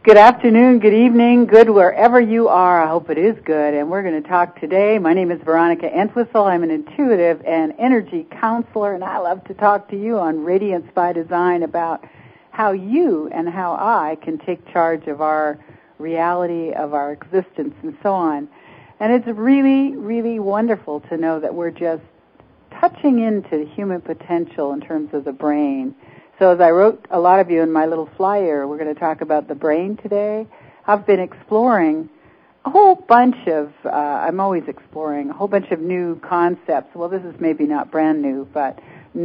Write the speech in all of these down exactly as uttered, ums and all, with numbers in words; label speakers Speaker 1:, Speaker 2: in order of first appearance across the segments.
Speaker 1: Good afternoon, good evening, good wherever you are. I hope it is good. And we're going to talk today. My name is Veronica Entwistle. I'm an intuitive and energy counselor, and I love to talk to you on Radiance by Design about how you and how I can take charge of our reality, of our existence, and so on. And it's really, really wonderful to know that we're just touching into human potential in terms of the brain. So as I wrote a lot of you in my little flyer, we're going to talk about the brain today. I've been exploring a whole bunch of, uh, I'm always exploring a whole bunch of new concepts. Well, this is maybe not brand new, but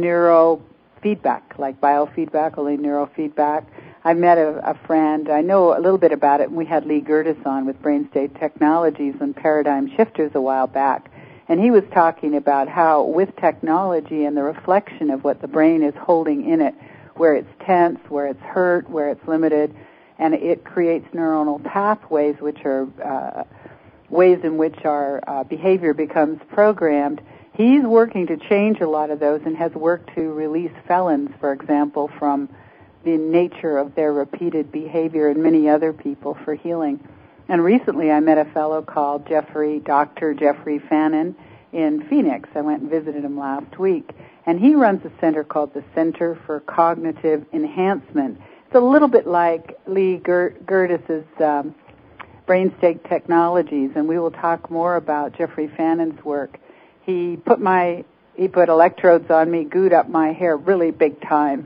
Speaker 1: neurofeedback, like biofeedback, only neurofeedback. I met a, a friend, I know a little bit about it, and we had Lee Gertis on with Brain State Technologies and Paradigm Shifters a while back. And he was talking about how with technology and the reflection of what the brain is holding in it, where it's tense, where it's hurt, where it's limited, and it creates neuronal pathways, which are uh, ways in which our uh, behavior becomes programmed. He's working to change a lot of those and has worked to release felons, for example, from the nature of their repeated behavior, and many other people for healing. And recently I met a fellow called Jeffrey, Doctor Jeffrey Fannin in Phoenix. I went and visited him last week. And he runs a center called the Center for Cognitive Enhancement. It's a little bit like Lee Gertis's um, Brain State Technologies, and we will talk more about Jeffrey Fannin's work. He put my he put electrodes on me, gooed up my hair really big time,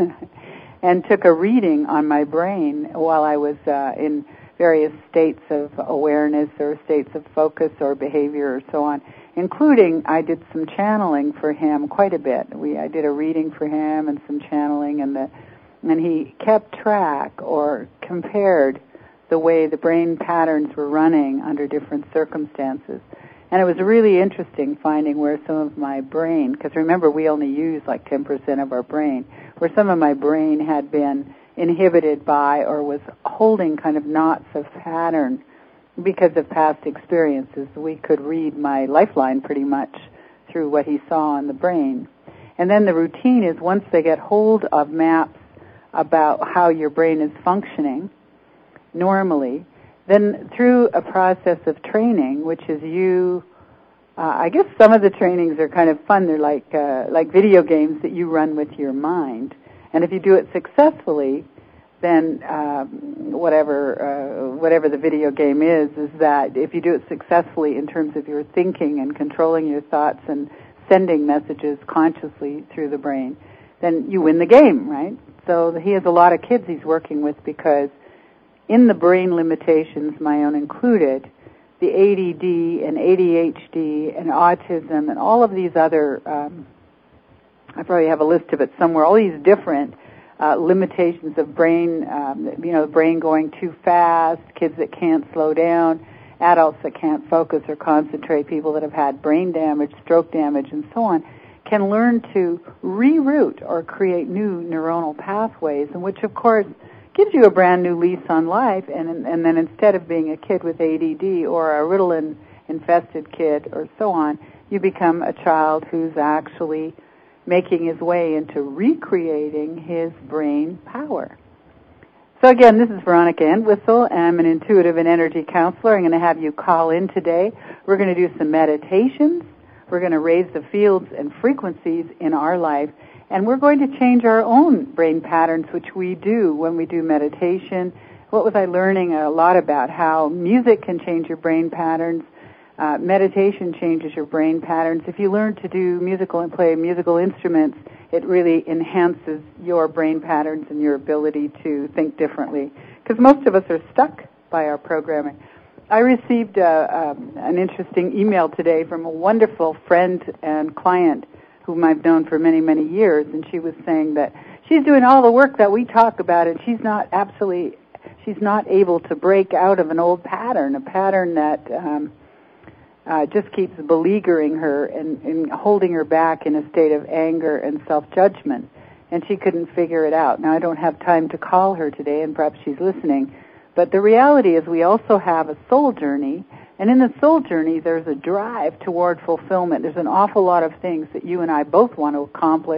Speaker 1: and took a reading on my brain while I was uh, in various states of awareness or states of focus or behavior or so on, including I did some channeling for him quite a bit. We I did a reading for him and some channeling, and the and he kept track or compared the way the brain patterns were running under different circumstances. And it was really interesting finding where some of my brain, because remember we only use like ten percent of our brain, where some of my brain had been inhibited by or was holding kind of knots of pattern because of past experiences. We could read my lifeline pretty much through what he saw in the brain. And then the routine is once they get hold of maps about how your brain is functioning normally, then through a process of training, which is you, uh, I guess some of the trainings are kind of fun. They're like uh, like video games that you run with your mind. And if you do it successfully, then um, whatever uh, whatever the video game is, is that if you do it successfully in terms of your thinking and controlling your thoughts and sending messages consciously through the brain, then you win the game, right? So he has a lot of kids he's working with because in the brain limitations, my own included, the A D D and A D H D and autism and all of these other, um, I probably have a list of it somewhere, all these different uh, limitations of brain, um, you know, brain going too fast, kids that can't slow down, adults that can't focus or concentrate, people that have had brain damage, stroke damage, and so on, can learn to reroute or create new neuronal pathways, in which, of course, gives you a brand new lease on life, and and then instead of being a kid with A D D or a Ritalin-infested kid or so on, you become a child who's actually making his way into recreating his brain power. So again, this is Veronica Entwistle. I'm an intuitive and energy counselor. I'm going to have you call in today. We're going to do some meditations. We're going to raise the fields and frequencies in our life. And we're going to change our own brain patterns, which we do when we do meditation. What was I learning a lot about? How music can change your brain patterns. Uh, meditation changes your brain patterns. If you learn to do musical and play musical instruments, it really enhances your brain patterns and your ability to think differently. Because most of us are stuck by our programming. I received uh, um, an interesting email today from a wonderful friend and client whom I've known for many, many years, and she was saying that she's doing all the work that we talk about, and she's not absolutely, she's not able to break out of an old pattern, a pattern that um, uh, just keeps beleaguering her and, and holding her back in a state of anger and self-judgment, and she couldn't figure it out. Now, I don't have time to call her today, and perhaps she's listening, but the reality is we also have a soul journey. And in the soul journey, there's a drive toward fulfillment. There's an awful lot of things that you and I both want to accomplish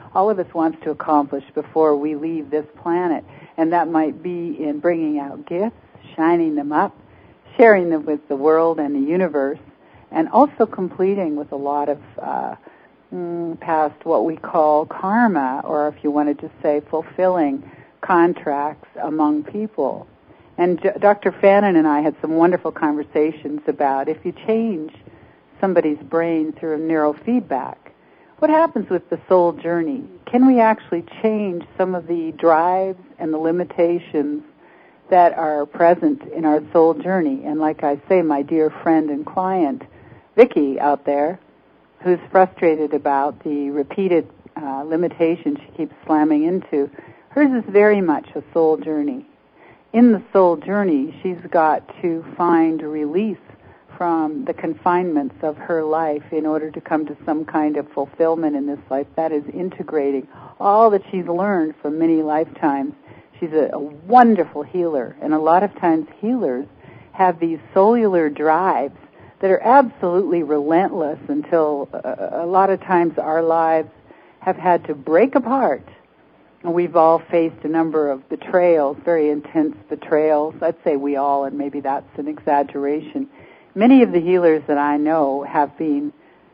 Speaker 1: all of us wants to accomplish before we leave this planet. And that might be in bringing out gifts, shining them up, sharing them with the world and the universe, and also completing with a lot of uh, mm, past what we call karma, or if you wanted to say fulfilling contracts among people. And J- Doctor Fannin and I had some wonderful conversations about if you change somebody's brain through neurofeedback, what happens with the soul journey? Can we actually change some of the drives and the limitations that are present in our soul journey? And like I say, my dear friend and client, Vicki out there, who's frustrated about the repeated uh, limitations she keeps slamming into, hers is very much a soul journey. In the soul journey, she's got to find release from the confinements of her life in order to come to some kind of fulfillment in this life. That is integrating all that she's learned from many lifetimes. She's a, a wonderful healer, and a lot of times healers have these cellular drives that are absolutely relentless until uh, a lot of times our lives have had to break apart. And we've all faced a number of betrayals, very intense betrayals. I'd say we all, and maybe that's an exaggeration. Many of the healers that I know have been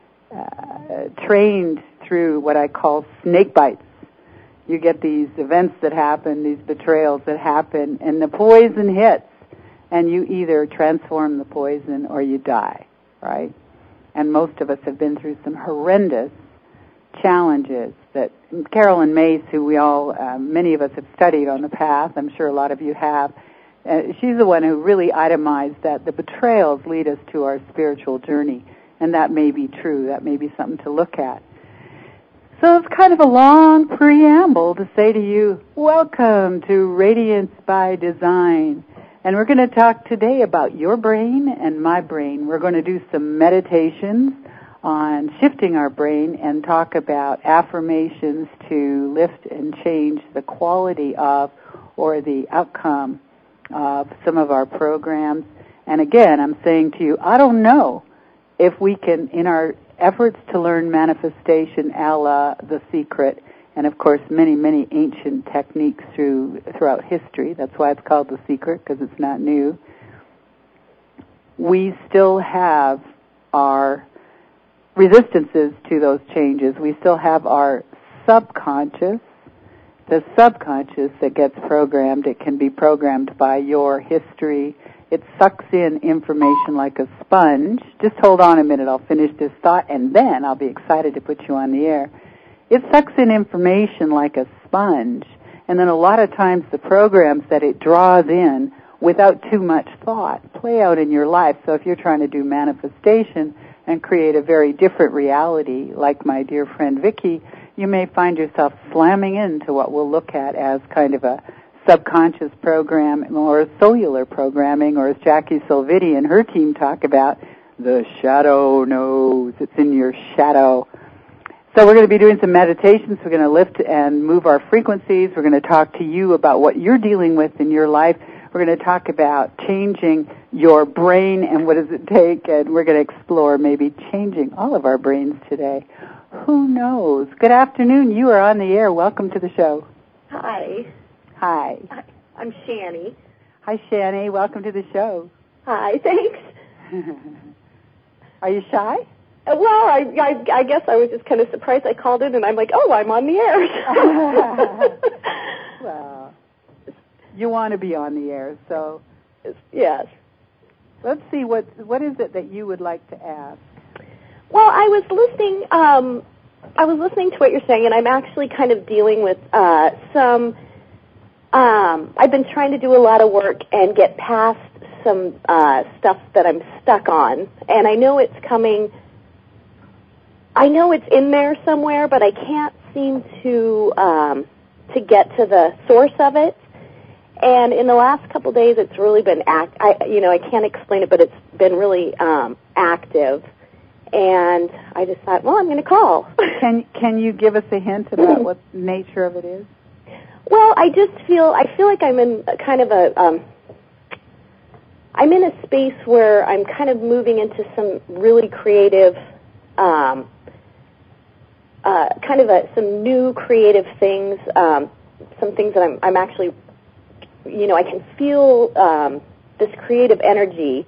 Speaker 1: uh, trained through what I call snake bites. You get these events that happen, these betrayals that happen, and the poison hits, and you either transform the poison or you die, right? And most of us have been through some horrendous challenges that Carolyn Mace, who we all, uh, many of us have studied on the path, I'm sure a lot of you have, Uh, she's the one who really itemized that the betrayals lead us to our spiritual journey, and that may be true. That may be something to look at. So it's kind of a long preamble to say to you, welcome to Radiance by Design. And we're going to talk today about your brain and my brain. We're going to do some meditations on shifting our brain and talk about affirmations to lift and change the quality of or the outcome of some of our programs. And again, I'm saying to you, I don't know if we can, in our efforts to learn manifestation a la The Secret, and of course many, many ancient techniques through throughout history, that's why it's called The Secret, because it's not new, we still have our resistances to those changes. We still have our subconscious, the subconscious that gets programmed. It can be programmed by your history. It sucks in information like a sponge. Just hold on a minute. I'll finish this thought, and then I'll be excited to put you on the air. It sucks in information like a sponge, and then a lot of times the programs that it draws in without too much thought play out in your life. So if you're trying to do manifestation and create a very different reality, like my dear friend Vicki, you may find yourself slamming into what we'll look at as kind of a subconscious program or cellular programming, or as Jackie Silviti and her team talk about, the shadow knows. It's in your shadow. So we're going to be doing some meditations. We're going to lift and move our frequencies. We're going to talk to you about what you're dealing with in your life. We're going to talk about changing your brain and what does it take, and we're going to explore maybe changing all of our brains today. Who knows? Good afternoon. You are on the air. Welcome to the show.
Speaker 2: Hi.
Speaker 1: Hi.
Speaker 2: Hi. I'm Shani.
Speaker 1: Hi, Shani. Welcome to the show.
Speaker 2: Hi. Thanks.
Speaker 1: Are you shy?
Speaker 2: Uh, well, I, I, I guess I was just kind of surprised. I called in, and I'm like, oh, I'm on the air.
Speaker 1: Well, you want to be on the air, so.
Speaker 2: Yes.
Speaker 1: Let's see, what what is it that you would like to ask?
Speaker 2: Well, I was listening. Um, I was listening to what you're saying, and I'm actually kind of dealing with uh, some. Um, I've been trying to do a lot of work and get past some uh, stuff that I'm stuck on, and I know it's coming. I know it's in there somewhere, but I can't seem to um, to get to the source of it. And in the last couple of days, it's really been act. I, you know, I can't explain it, but it's been really um, active. And I just thought, well, I'm going to call.
Speaker 1: Can Can you give us a hint about what the nature of it is?
Speaker 2: Well, I just feel I feel like I'm in a kind of a um, I'm in a space where I'm kind of moving into some really creative um, uh, kind of a, some new creative things, um, some things that I'm, I'm actually, you know, I can feel um, this creative energy,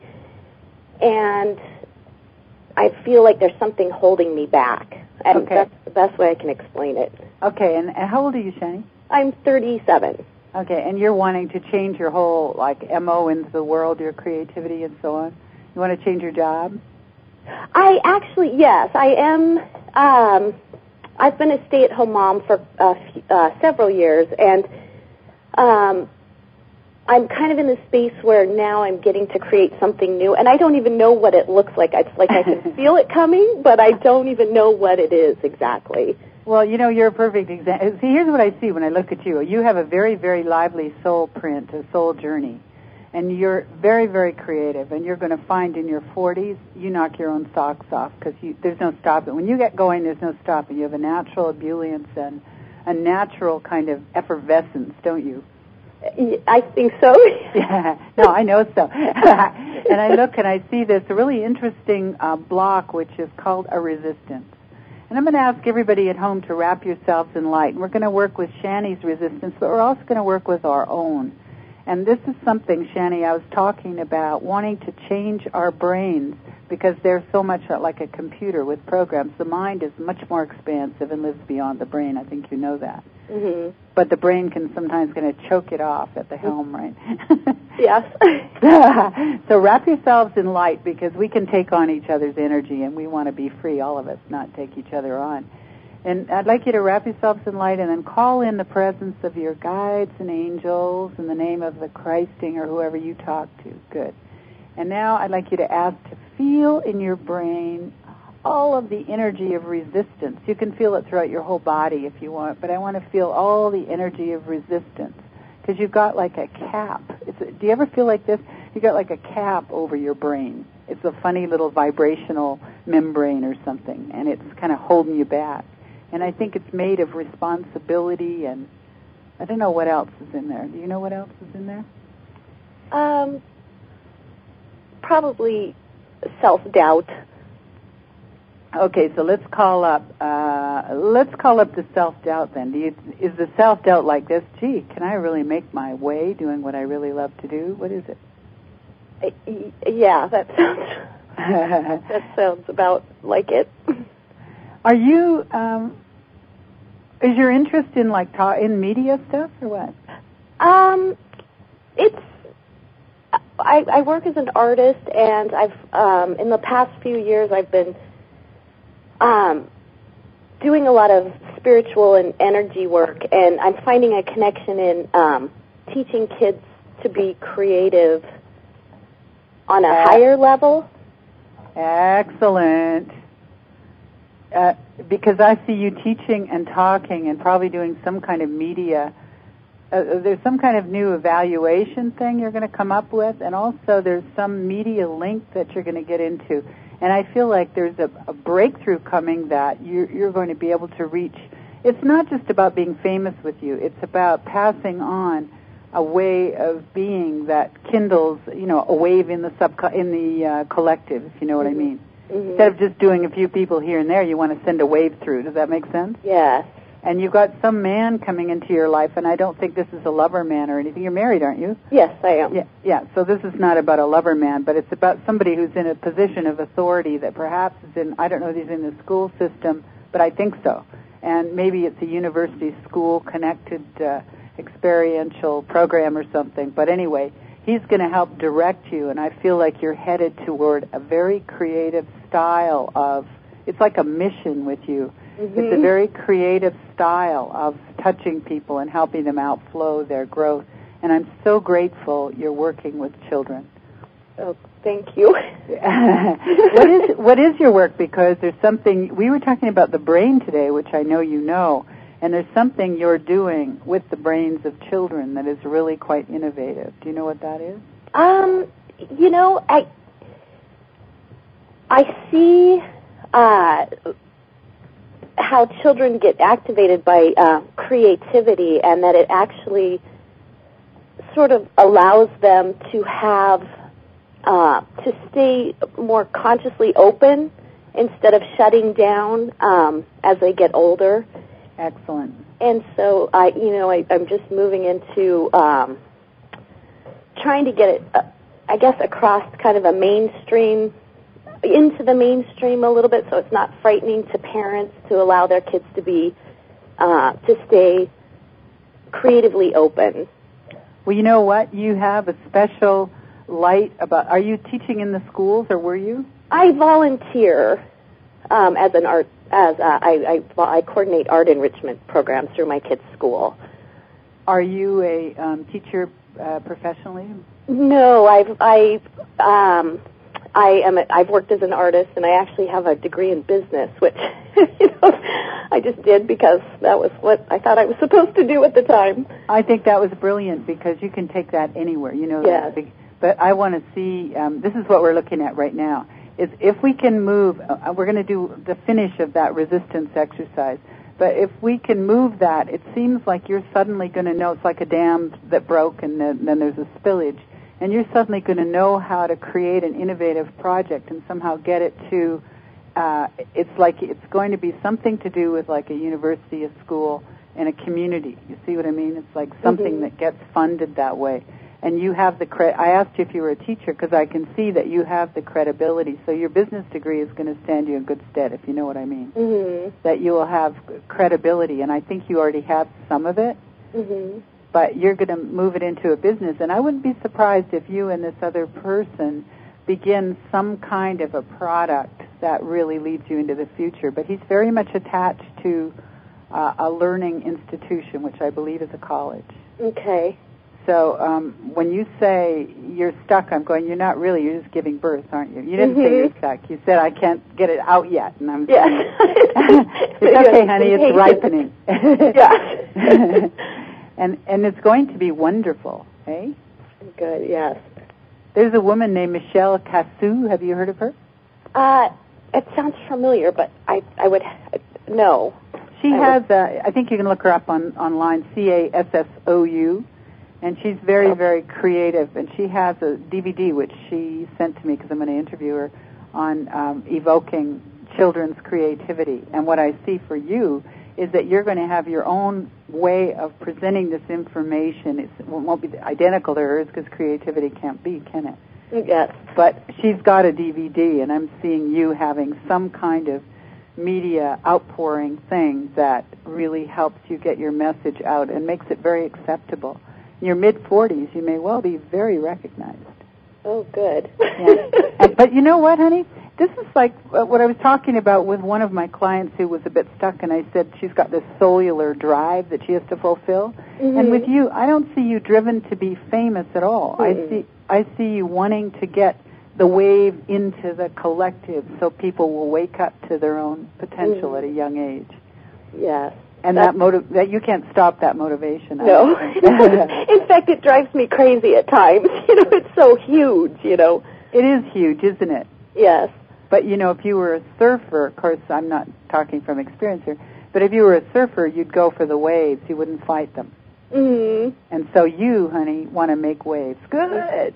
Speaker 2: and I feel like there's something holding me back. And
Speaker 1: okay.
Speaker 2: That's the best way I can explain it.
Speaker 1: Okay, and, and how old are you, Shani?
Speaker 2: I'm thirty-seven.
Speaker 1: Okay, and you're wanting to change your whole, like, M O into the world, your creativity and so on? You want to change your job?
Speaker 2: I actually, yes, I am. Um, I've been a stay-at-home mom for uh, uh, several years, and um, I'm kind of in the space where now I'm getting to create something new, and I don't even know what it looks like. It's like I can feel it coming, but I don't even know what it is exactly.
Speaker 1: Well, you know, you're a perfect example. See, here's what I see when I look at you. You have a very, very lively soul print, a soul journey. And you're very, very creative. And you're going to find in your forties, you knock your own socks off because there's no stopping. When you get going, there's no stopping. You have a natural ebullience and a natural kind of effervescence, don't you?
Speaker 2: I think so.
Speaker 1: Yeah. No, I know so. And I look and I see this really interesting uh, block, which is called a resistance. And I'm going to ask everybody at home to wrap yourselves in light. And we're going to work with Shani's resistance, but we're also going to work with our own. And this is something, Shani, I was talking about, wanting to change our brains because they're so much like a computer with programs. The mind is much more expansive and lives beyond the brain. I think you know that.
Speaker 2: Mm-hmm.
Speaker 1: But the brain can sometimes kind of choke it off at the helm, right?
Speaker 2: Yes.
Speaker 1: So wrap yourselves in light because we can take on each other's energy and we want to be free, all of us, not take each other on. And I'd like you to wrap yourselves in light and then call in the presence of your guides and angels in the name of the Christing or whoever you talk to. Good. And now I'd like you to ask to feel in your brain all of the energy of resistance. You can feel it throughout your whole body if you want, but I want to feel all the energy of resistance because you've got like a cap. It's a, do you ever feel like this? You've got like a cap over your brain. It's a funny little vibrational membrane or something, and it's kind of holding you back. And I think it's made of responsibility and I don't know what else is in there. Do you know what else is in there?
Speaker 2: Um, probably self-doubt.
Speaker 1: Okay, so let's call up. Uh, let's call up the self-doubt then. Do you, is the self-doubt like this? Gee, can I really make my way doing what I really love to do? What is it?
Speaker 2: Uh, yeah, that sounds. that sounds about like it.
Speaker 1: Are you? Um, is your interest in like ta- in media stuff or what?
Speaker 2: Um, it's. I, I work as an artist, and I've um, in the past few years I've been um, doing a lot of spiritual and energy work, and I'm finding a connection in um, teaching kids to be creative on a uh, higher level.
Speaker 1: Excellent. Uh, because I see you teaching and talking and probably doing some kind of media. Uh, there's some kind of new evaluation thing you're going to come up with, and also there's some media link that you're going to get into. And I feel like there's a, a breakthrough coming that you're, you're going to be able to reach. It's not just about being famous with you. It's about passing on a way of being that kindles, you know, a wave in the sub in the uh, collective, if you know what
Speaker 2: mm-hmm.
Speaker 1: I mean.
Speaker 2: Mm-hmm.
Speaker 1: Instead of just doing a few people here and there, you want to send a wave through. Does that make sense?
Speaker 2: Yes.
Speaker 1: And you've got some man coming into your life, and I don't think this is a lover man or anything. You're married, aren't you?
Speaker 2: Yes, I am.
Speaker 1: Yeah, yeah. So this is not about a lover man, but it's about somebody who's in a position of authority that perhaps is in, I don't know if he's in the school system, but I think so. And maybe it's a university school connected uh, experiential program or something. But anyway, he's going to help direct you, and I feel like you're headed toward a very creative style of, it's like a mission with you. Mm-hmm. It's a very creative style of touching people and helping them outflow their growth. And I'm so grateful you're working with children.
Speaker 2: Oh, thank you.
Speaker 1: what is what is your work? Because there's something, we were talking about the brain today, which I know you know, and there's something you're doing with the brains of children that is really quite innovative. Do you know what that is?
Speaker 2: Um, you know, I I see uh, how children get activated by uh, creativity, and that it actually sort of allows them to have, uh, to stay more consciously open instead of shutting down um, as they get older.
Speaker 1: Excellent.
Speaker 2: And so I, you know, I, I'm just moving into um, trying to get it, uh, I guess, across kind of a mainstream, into the mainstream a little bit, so it's not frightening to parents to allow their kids to be, uh, to stay creatively open.
Speaker 1: Well, you know what? You have a special light about. Are you teaching in the schools, or were you?
Speaker 2: I volunteer um, as an art. As uh, I, I, I coordinate art enrichment programs through my kids' school.
Speaker 1: Are you a um, teacher uh, professionally?
Speaker 2: No, I've I um, I am. A, I've worked as an artist, and I actually have a degree in business, which you know I just did because that was what I thought I was supposed to do at the time.
Speaker 1: I think that was brilliant because you can take that anywhere. You know.
Speaker 2: Yes.
Speaker 1: But I want to see. Um, this is what we're looking at right now. Is if we can move, uh, we're going to do the finish of that resistance exercise, but if we can move that, it seems like you're suddenly going to know, it's like a dam that broke and then, then there's a spillage, and you're suddenly going to know how to create an innovative project and somehow get it to, uh, it's like it's going to be something to do with like a university, a school, and a community. You see what I mean? It's like something mm-hmm. that gets funded that way. And you have the cred. I asked you if you were a teacher because I can see that you have the credibility. So your business degree is going to stand you in good stead, if you know what I mean.
Speaker 2: Mm-hmm.
Speaker 1: That you will have credibility, and I think you already have some of it.
Speaker 2: Mm-hmm.
Speaker 1: But you're going to move it into a business, and I wouldn't be surprised if you and this other person begin some kind of a product that really leads you into the future. But he's very much attached to uh, a learning institution, which I believe is a college.
Speaker 2: Okay.
Speaker 1: So um, when you say you're stuck, I'm going, you're not really, you're just giving birth, aren't you? You didn't
Speaker 2: mm-hmm.
Speaker 1: say you're stuck. You said, I can't get it out yet. And I'm
Speaker 2: yeah.
Speaker 1: saying, it's okay, honey, it's ripening.
Speaker 2: yeah.
Speaker 1: and, and it's going to be wonderful, eh?
Speaker 2: Good, yes.
Speaker 1: There's a woman named Michelle Cassou. Have you heard of her?
Speaker 2: Uh, it sounds familiar, but I, I would, no.
Speaker 1: She
Speaker 2: I
Speaker 1: has,
Speaker 2: would...
Speaker 1: a, I think you can look her up on online, C A S S O U. And she's very, very creative, and she has a D V D which she sent to me because I'm going to interview her on um, evoking children's creativity. And what I see for you is that you're going to have your own way of presenting this information. It's, it won't be identical to hers because creativity can't be, can it?
Speaker 2: Yes.
Speaker 1: But she's got a D V D, and I'm seeing you having some kind of media outpouring thing that really helps you get your message out and makes it very acceptable. In your mid-forties, you may well be very recognized.
Speaker 2: Oh, good.
Speaker 1: Yeah. And, but you know what, honey? This is like what I was talking about with one of my clients who was a bit stuck, and I said she's got this cellular drive that she has to fulfill.
Speaker 2: Mm-hmm.
Speaker 1: And with you, I don't see you driven to be famous at all. Mm-hmm. I see I see you wanting to get the wave into the collective so people will wake up to their own potential mm-hmm. at a young age.
Speaker 2: Yes.
Speaker 1: And That's, that motiv- that you can't stop that motivation.
Speaker 2: No. In fact, it drives me crazy at times. You know, it's so huge, you know.
Speaker 1: It is huge, isn't it?
Speaker 2: Yes.
Speaker 1: But, you know, if you were a surfer, of course, I'm not talking from experience here, but if you were a surfer, you'd go for the waves. You wouldn't fight them.
Speaker 2: Mm-hmm.
Speaker 1: And so you, honey, want to make waves. Good.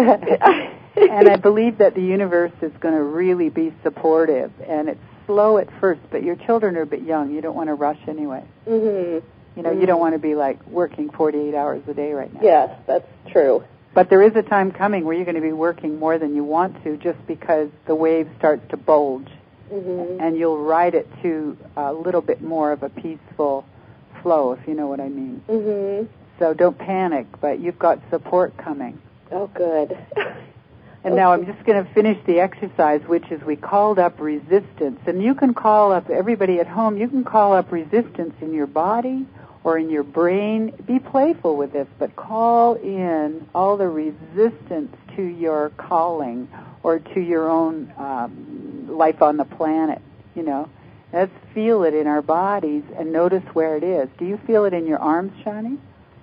Speaker 1: And I believe that the universe is going to really be supportive, and it's slow at first, but your children are a bit young. You don't want to rush anyway.
Speaker 2: Mm-hmm.
Speaker 1: You know,
Speaker 2: mm-hmm.
Speaker 1: you don't want to be, like, working forty-eight hours a day right now.
Speaker 2: Yes, that's true.
Speaker 1: But there is a time coming where you're going to be working more than you want to just because the wave starts to bulge.
Speaker 2: Mm-hmm.
Speaker 1: And you'll ride it to a little bit more of a peaceful flow, if you know what I mean.
Speaker 2: Mm-hmm.
Speaker 1: So don't panic, but you've got support coming.
Speaker 2: Oh, good.
Speaker 1: And now I'm just going to finish the exercise, which is we called up resistance. And you can call up, everybody at home, you can call up resistance in your body or in your brain. Be playful with this, but call in all the resistance to your calling or to your own um, life on the planet, you know. Let's feel it in our bodies and notice where it is. Do you feel it in your arms, Shani?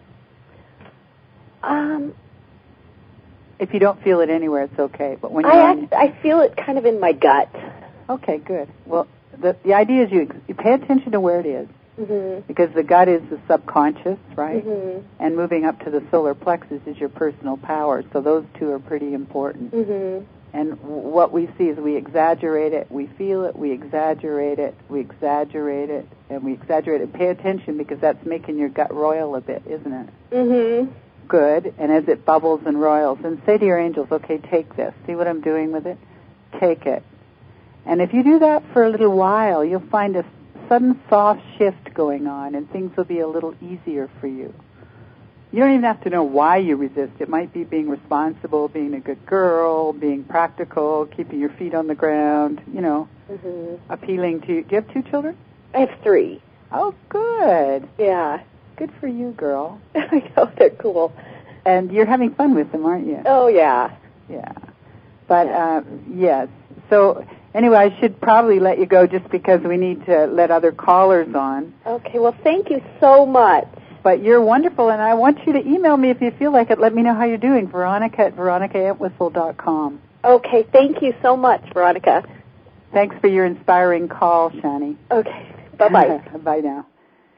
Speaker 2: Um...
Speaker 1: If you don't feel it anywhere, it's okay. But when
Speaker 2: I
Speaker 1: you're
Speaker 2: act, I feel it kind of in my gut.
Speaker 1: Okay, good. Well, the the idea is you you pay attention to where it is,
Speaker 2: mm-hmm.
Speaker 1: because the gut is the subconscious, right?
Speaker 2: Mm-hmm.
Speaker 1: And moving up to the solar plexus is your personal power. So those two are pretty important.
Speaker 2: Mm-hmm.
Speaker 1: And what we see is we exaggerate it, we feel it, we exaggerate it, we exaggerate it, and we exaggerate it. Pay attention, because that's making your gut roil a bit, isn't it?
Speaker 2: Mm-hmm.
Speaker 1: Good. And as it bubbles and roils, and say to your angels, okay, take this. See what I'm doing with it? Take it. And if you do that for a little while, you'll find a sudden soft shift going on, and things will be a little easier for you. You don't even have to know why you resist. It might be being responsible, being a good girl, being practical, keeping your feet on the ground, you know,
Speaker 2: mm-hmm.
Speaker 1: appealing to you. Do you have two children?
Speaker 2: I have three.
Speaker 1: Oh, good.
Speaker 2: Yeah.
Speaker 1: Good for you, girl.
Speaker 2: I know, they're cool.
Speaker 1: And you're having fun with them, aren't you?
Speaker 2: Oh, yeah.
Speaker 1: Yeah. But, uh, yes. So, anyway, I should probably let you go just because we need to let other callers on.
Speaker 2: Okay, well, thank you so much.
Speaker 1: But you're wonderful, and I want you to email me if you feel like it. Let me know how you're doing. Veronica at veronica entwistle dot com.
Speaker 2: Okay, thank you so much, Veronica.
Speaker 1: Thanks for your inspiring call, Shani.
Speaker 2: Okay, bye-bye.
Speaker 1: Bye now.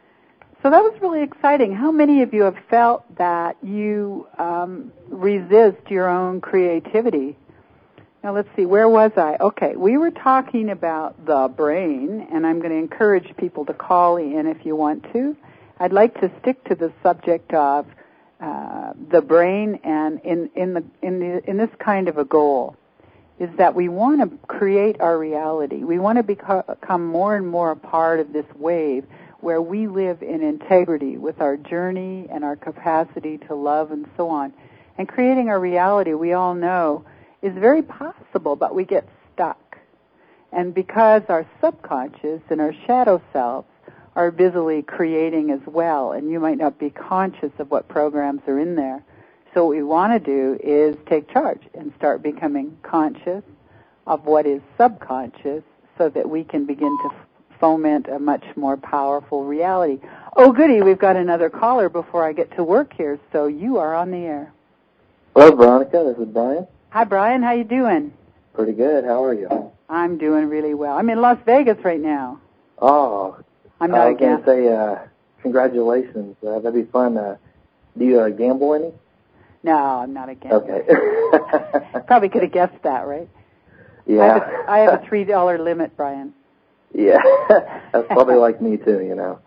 Speaker 1: So that was really exciting. How many of you have felt that you um, resist your own creativity? Now, let's see, where was I? Okay, we were talking about the brain, and I'm going to encourage people to call in if you want to. I'd like to stick to the subject of uh, the brain, and in in the in the in this kind of a goal is that we want to create our reality. We want to become more and more a part of this wave where we live in integrity with our journey and our capacity to love and so on. And creating our reality, we all know, is very possible, but we get stuck. And because our subconscious and our shadow selves are busily creating as well, and you might not be conscious of what programs are in there. So what we want to do is take charge and start becoming conscious of what is subconscious so that we can begin to f- foment a much more powerful reality. Oh, goody, we've got another caller before I get to work here, so you are on the air.
Speaker 3: Hello, Veronica. This is Brian.
Speaker 1: Hi, Brian. How you doing?
Speaker 3: Pretty good. How are you?
Speaker 1: I'm doing really well. I'm in Las Vegas right now.
Speaker 3: Oh,
Speaker 1: I'm not
Speaker 3: I was
Speaker 1: again.
Speaker 3: going to say uh, congratulations. Uh, that'd be fun. Uh, do you uh, gamble any?
Speaker 1: No, I'm not a gambler.
Speaker 3: Okay.
Speaker 1: Probably could have guessed that, right?
Speaker 3: Yeah.
Speaker 1: I have a, I have a three dollar limit, Brian.
Speaker 3: Yeah, that's probably like me too, you know.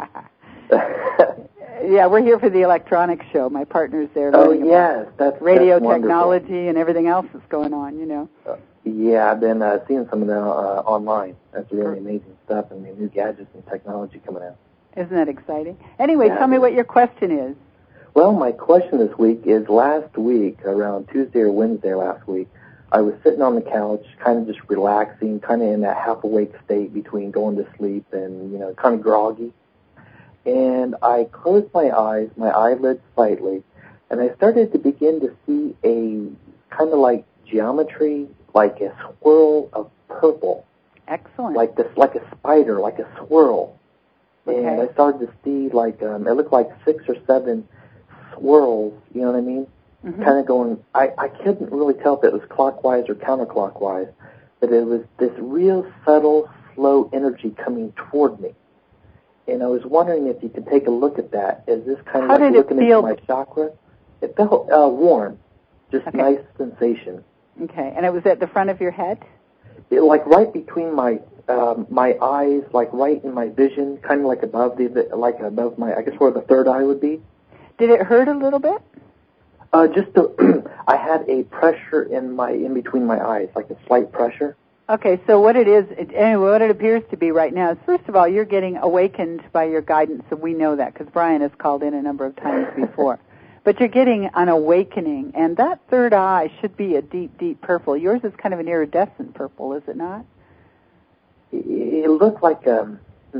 Speaker 1: Yeah, we're here for the electronics show. My partner's there.
Speaker 3: Oh, yes, that's
Speaker 1: radio
Speaker 3: that's
Speaker 1: technology and everything else that's going on, you know.
Speaker 3: Uh, yeah, I've been uh, seeing some of them uh, online. That's really amazing stuff, and the new gadgets and technology coming out.
Speaker 1: Isn't that exciting? Anyway,
Speaker 3: yeah,
Speaker 1: tell me what your question is.
Speaker 3: Well, my question this week is last week, around Tuesday or Wednesday last week, I was sitting on the couch, kind of just relaxing, kind of in that half-awake state between going to sleep and, you know, kind of groggy. And I closed my eyes, my eyelids slightly, and I started to begin to see a kind of like geometry, like a swirl of purple.
Speaker 1: Excellent.
Speaker 3: Like this, like a spider, like a swirl.
Speaker 1: Okay.
Speaker 3: And I started to see like, um, it looked like six or seven swirls, you know what I mean? Mm-hmm. Kind of going, I, I couldn't really tell if it was clockwise or counterclockwise, but it was this real subtle, slow energy coming toward me. And I was wondering if you could take a look at that. Is this kind of
Speaker 1: How
Speaker 3: like looking
Speaker 1: feel?
Speaker 3: into my chakra? It felt uh, warm, just
Speaker 1: okay.
Speaker 3: nice sensation.
Speaker 1: Okay, and it was at the front of your head?
Speaker 3: It, like right between my um, my eyes, like right in my vision, kind of like above the, like above my, I guess where the third eye would be.
Speaker 1: Did it hurt a little bit?
Speaker 3: Uh, just to, I had a pressure in my in between my eyes, like a slight pressure. Okay,
Speaker 1: so what it is, it, anyway, what it appears to be right now is, first of all, you're getting awakened by your guidance, and we know that because Brian has called in a number of times before. But you're getting an awakening, and that third eye should be a deep, deep purple. Yours is kind of an iridescent purple, is it not?
Speaker 3: It, it looked like a,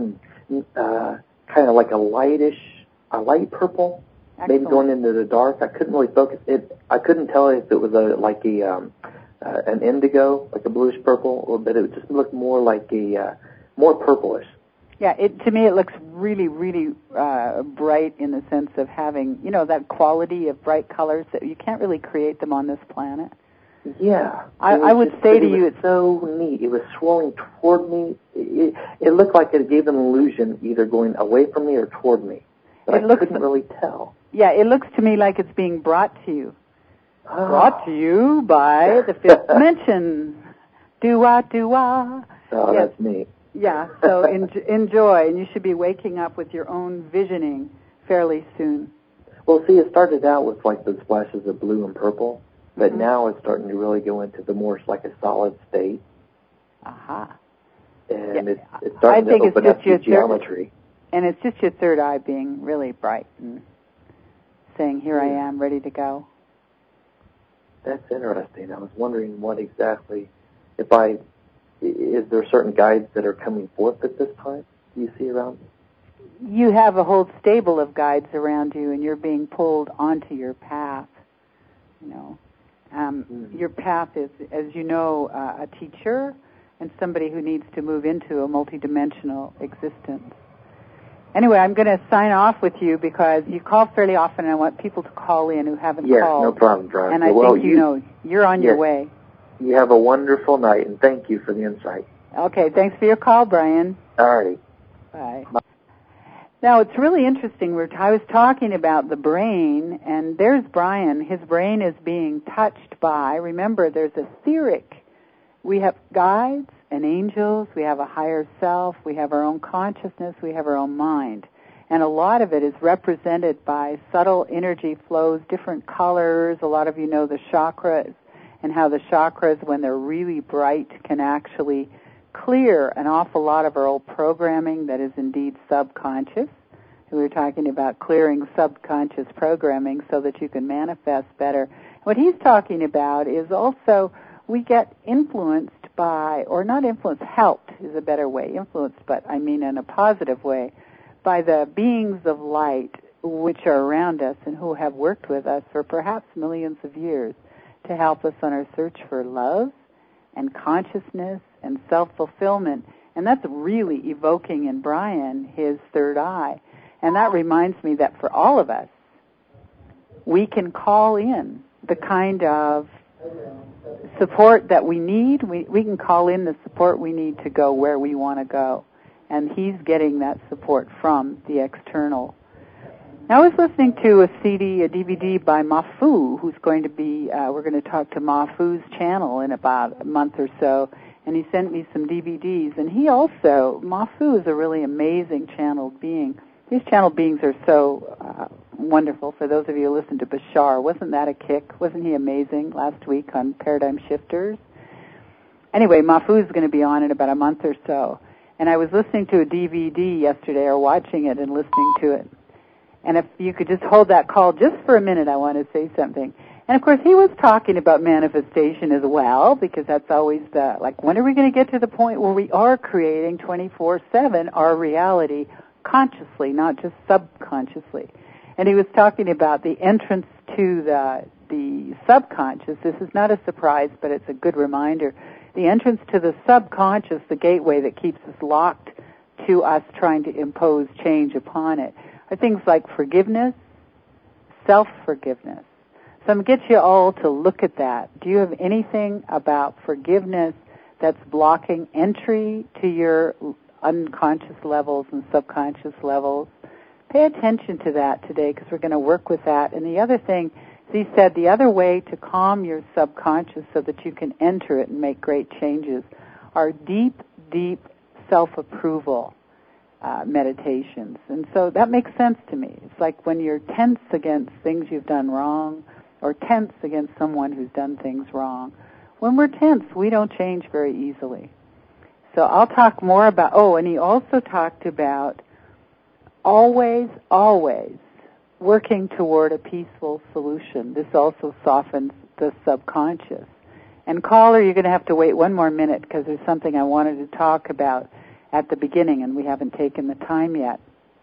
Speaker 3: uh, kind of like a lightish, a light purple. Excellent. Maybe going into the dark. I couldn't really focus it. I couldn't tell if it was a like a um, uh, an indigo, like a bluish purple, or but it just looked more like a uh, more purplish.
Speaker 1: Yeah, it to me it looks really, really uh, bright in the sense of having, you know, that quality of bright colors that you can't really create them on this planet.
Speaker 3: Yeah,
Speaker 1: I, I would
Speaker 3: just,
Speaker 1: say to
Speaker 3: it
Speaker 1: you,
Speaker 3: it's so neat. It was swirling toward me. It, it looked like it gave an illusion, either going away from me or toward me. But
Speaker 1: it
Speaker 3: I
Speaker 1: looks,
Speaker 3: couldn't really tell.
Speaker 1: Yeah, it looks to me like it's being brought to you. Brought to you by the Fifth Dimension. Do-wah, do-wah.
Speaker 3: Oh,
Speaker 1: yes.
Speaker 3: That's neat.
Speaker 1: Yeah, so en- enjoy, and you should be waking up with your own visioning fairly soon.
Speaker 3: Well, see, it started out with like the splashes of blue and purple, but
Speaker 1: mm-hmm.
Speaker 3: now it's starting to really go into the more like a solid state.
Speaker 1: Aha.
Speaker 3: Uh-huh. And
Speaker 1: yeah.
Speaker 3: it's, it's starting
Speaker 1: I think
Speaker 3: to open
Speaker 1: it's just
Speaker 3: up
Speaker 1: your
Speaker 3: the geometry.
Speaker 1: Third, and it's just your third eye being really bright and saying, here
Speaker 3: yeah.
Speaker 1: I am, ready to go.
Speaker 3: That's interesting. I was wondering what exactly, if I, is there certain guides that are coming forth at this time? Do you see around?
Speaker 1: You have a whole stable of guides around you, and you're being pulled onto your path. You know, um, mm-hmm. Your path is, as you know, uh, a teacher and somebody who needs to move into a multidimensional existence. Anyway, I'm going to sign off with you because you call fairly often, and I want people to call in who haven't
Speaker 3: yes,
Speaker 1: called.
Speaker 3: Yes, no problem, Veronica.
Speaker 1: And I
Speaker 3: well,
Speaker 1: think you,
Speaker 3: you
Speaker 1: know you're on
Speaker 3: yes.
Speaker 1: your way.
Speaker 3: You have a wonderful night, and thank you for the insight.
Speaker 1: Okay, thanks for your call, Brian.
Speaker 3: All righty.
Speaker 1: Bye. Bye. Now, it's really interesting. We're, I was talking about the brain, and there's Brian. His brain is being touched by, remember, there's a etheric. We have guides and angels. We have a higher self. We have our own consciousness. We have our own mind. And a lot of it is represented by subtle energy flows, different colors. A lot of you know the chakras and how the chakras, when they're really bright, can actually clear an awful lot of our old programming that is indeed subconscious. We were talking about clearing subconscious programming so that you can manifest better. What he's talking about is also we get influenced by, or not influenced, helped is a better way, influenced, but I mean in a positive way, by the beings of light which are around us and who have worked with us for perhaps millions of years to help us on our search for love and consciousness and self-fulfillment. And that's really evoking in Brian his third eye. And that reminds me that for all of us, we can call in the kind of support that we need. We, we can call in the support we need to go where we want to go. And he's getting that support from the external. I was listening to a C D, a D V D by Mafu, who's going to be, uh, we're going to talk to Mafu's channel in about a month or so, and he sent me some D V Ds. And he also, Mafu is a really amazing channeled being. These channeled beings are so uh, wonderful. For those of you who listen to Bashar, wasn't that a kick? Wasn't he amazing last week on Paradigm Shifters? Anyway, Mafu is going to be on in about a month or so. And I was listening to a D V D yesterday, or watching it and listening to it. And if you could just hold that call just for a minute, I want to say something. And, of course, he was talking about manifestation as well, because that's always the, like, when are we going to get to the point where we are creating twenty-four seven our reality consciously, not just subconsciously. And he was talking about the entrance to the the subconscious. This is not a surprise, but it's a good reminder. The entrance to the subconscious, the gateway that keeps us locked to us trying to impose change upon it, are things like forgiveness, self-forgiveness. So I'm going to get you all to look at that. Do you have anything about forgiveness that's blocking entry to your unconscious levels and subconscious levels? Pay attention to that today, because we're going to work with that. And the other thing, as he said, the other way to calm your subconscious so that you can enter it and make great changes are deep, deep self-approval uh, meditations. And so that makes sense to me. It's like when you're tense against things you've done wrong, or tense against someone who's done things wrong. When we're tense, we don't change very easily. So I'll talk more about, oh, and he also talked about always, always working toward a peaceful solution. This also softens the subconscious. And caller, you're going to have to wait one more minute, because there's something I wanted to talk about at the beginning, and we haven't taken the time yet.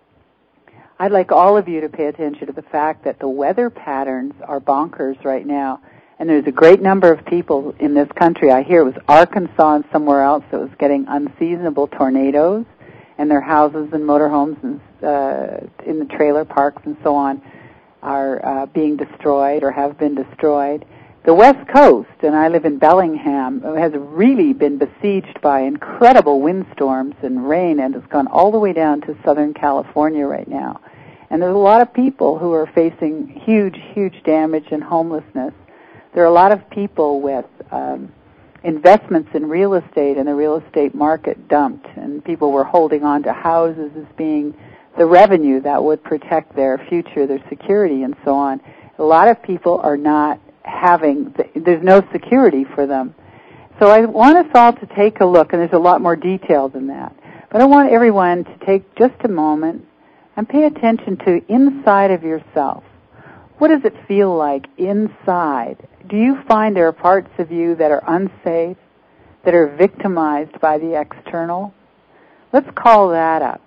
Speaker 1: I'd like all of you to pay attention to the fact that the weather patterns are bonkers right now. And there's a great number of people in this country. I hear it was Arkansas and somewhere else that was getting unseasonable tornadoes, and their houses and motorhomes and uh, in the trailer parks and so on are uh, being destroyed or have been destroyed. The West Coast, and I live in Bellingham, has really been besieged by incredible windstorms and rain, and it's gone all the way down to Southern California right now. And there's a lot of people who are facing huge, huge damage and homelessness. there are a lot of people with um, investments in real estate, and the real estate market dumped, and people were holding on to houses as being the revenue that would protect their future, their security, and so on. A lot of people are not having, there's no security for them. So I want us all to take a look, and there's a lot more detail than that. But I want everyone to take just a moment and pay attention to inside of yourself. What does it feel like inside? Do you find there are parts of you that are unsafe, that are victimized by the external? Let's call that up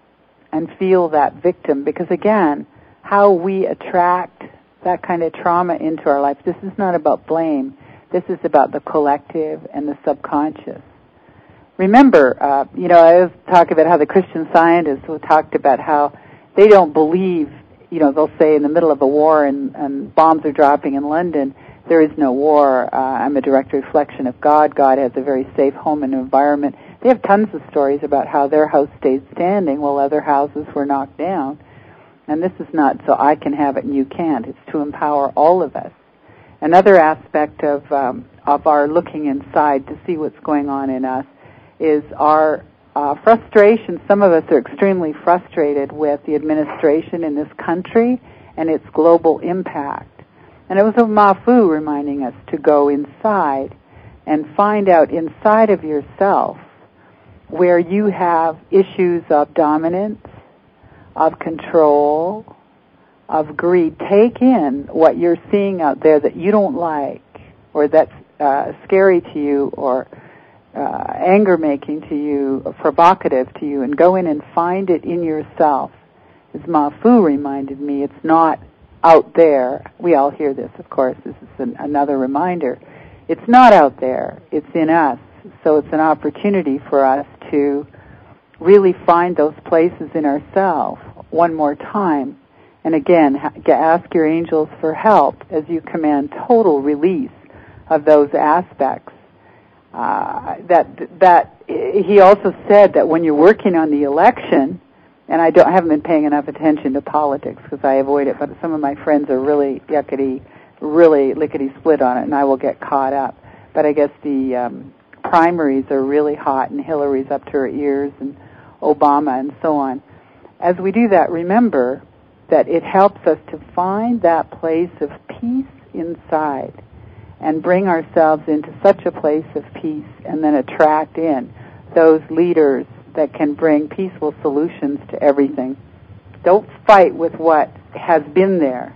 Speaker 1: and feel that victim, because again, how we attract that kind of trauma into our life, this is not about blame. This is about the collective and the subconscious. Remember, uh, you know, I was talking about how the Christian Scientists who talked about how they don't believe, you know, they'll say in the middle of a war and, and bombs are dropping in London, there is no war. Uh, I'm a direct reflection of God. God has a very safe home and environment. They have tons of stories about how their house stayed standing while other houses were knocked down. And this is not so I can have it and you can't. It's to empower all of us. Another aspect of um, of our looking inside to see what's going on in us is our uh, frustration. Some of us are extremely frustrated with the administration in this country and its global impact. And it was a Mafu reminding us to go inside and find out inside of yourself where you have issues of dominance, of control, of greed. Take in what you're seeing out there that you don't like, or that's uh, scary to you, or uh, anger-making to you, or provocative to you, and go in and find it in yourself. As Mafu reminded me, it's not out there. We all hear this, of course. This is an, another reminder. It's not out there. It's in us. So it's an opportunity for us to really find those places in ourselves one more time. And again, ask your angels for help as you command total release of those aspects. Uh, that that he also said that when you're working on the election, and I don't I haven't been paying enough attention to politics because I avoid it, but some of my friends are really yuckety, really lickety split on it, and I will get caught up. But I guess the um, primaries are really hot, and Hillary's up to her ears, and Obama, and so on. As we do that, remember that it helps us to find that place of peace inside and bring ourselves into such a place of peace, and then attract in those leaders that can bring peaceful solutions to everything. Don't fight with what has been there.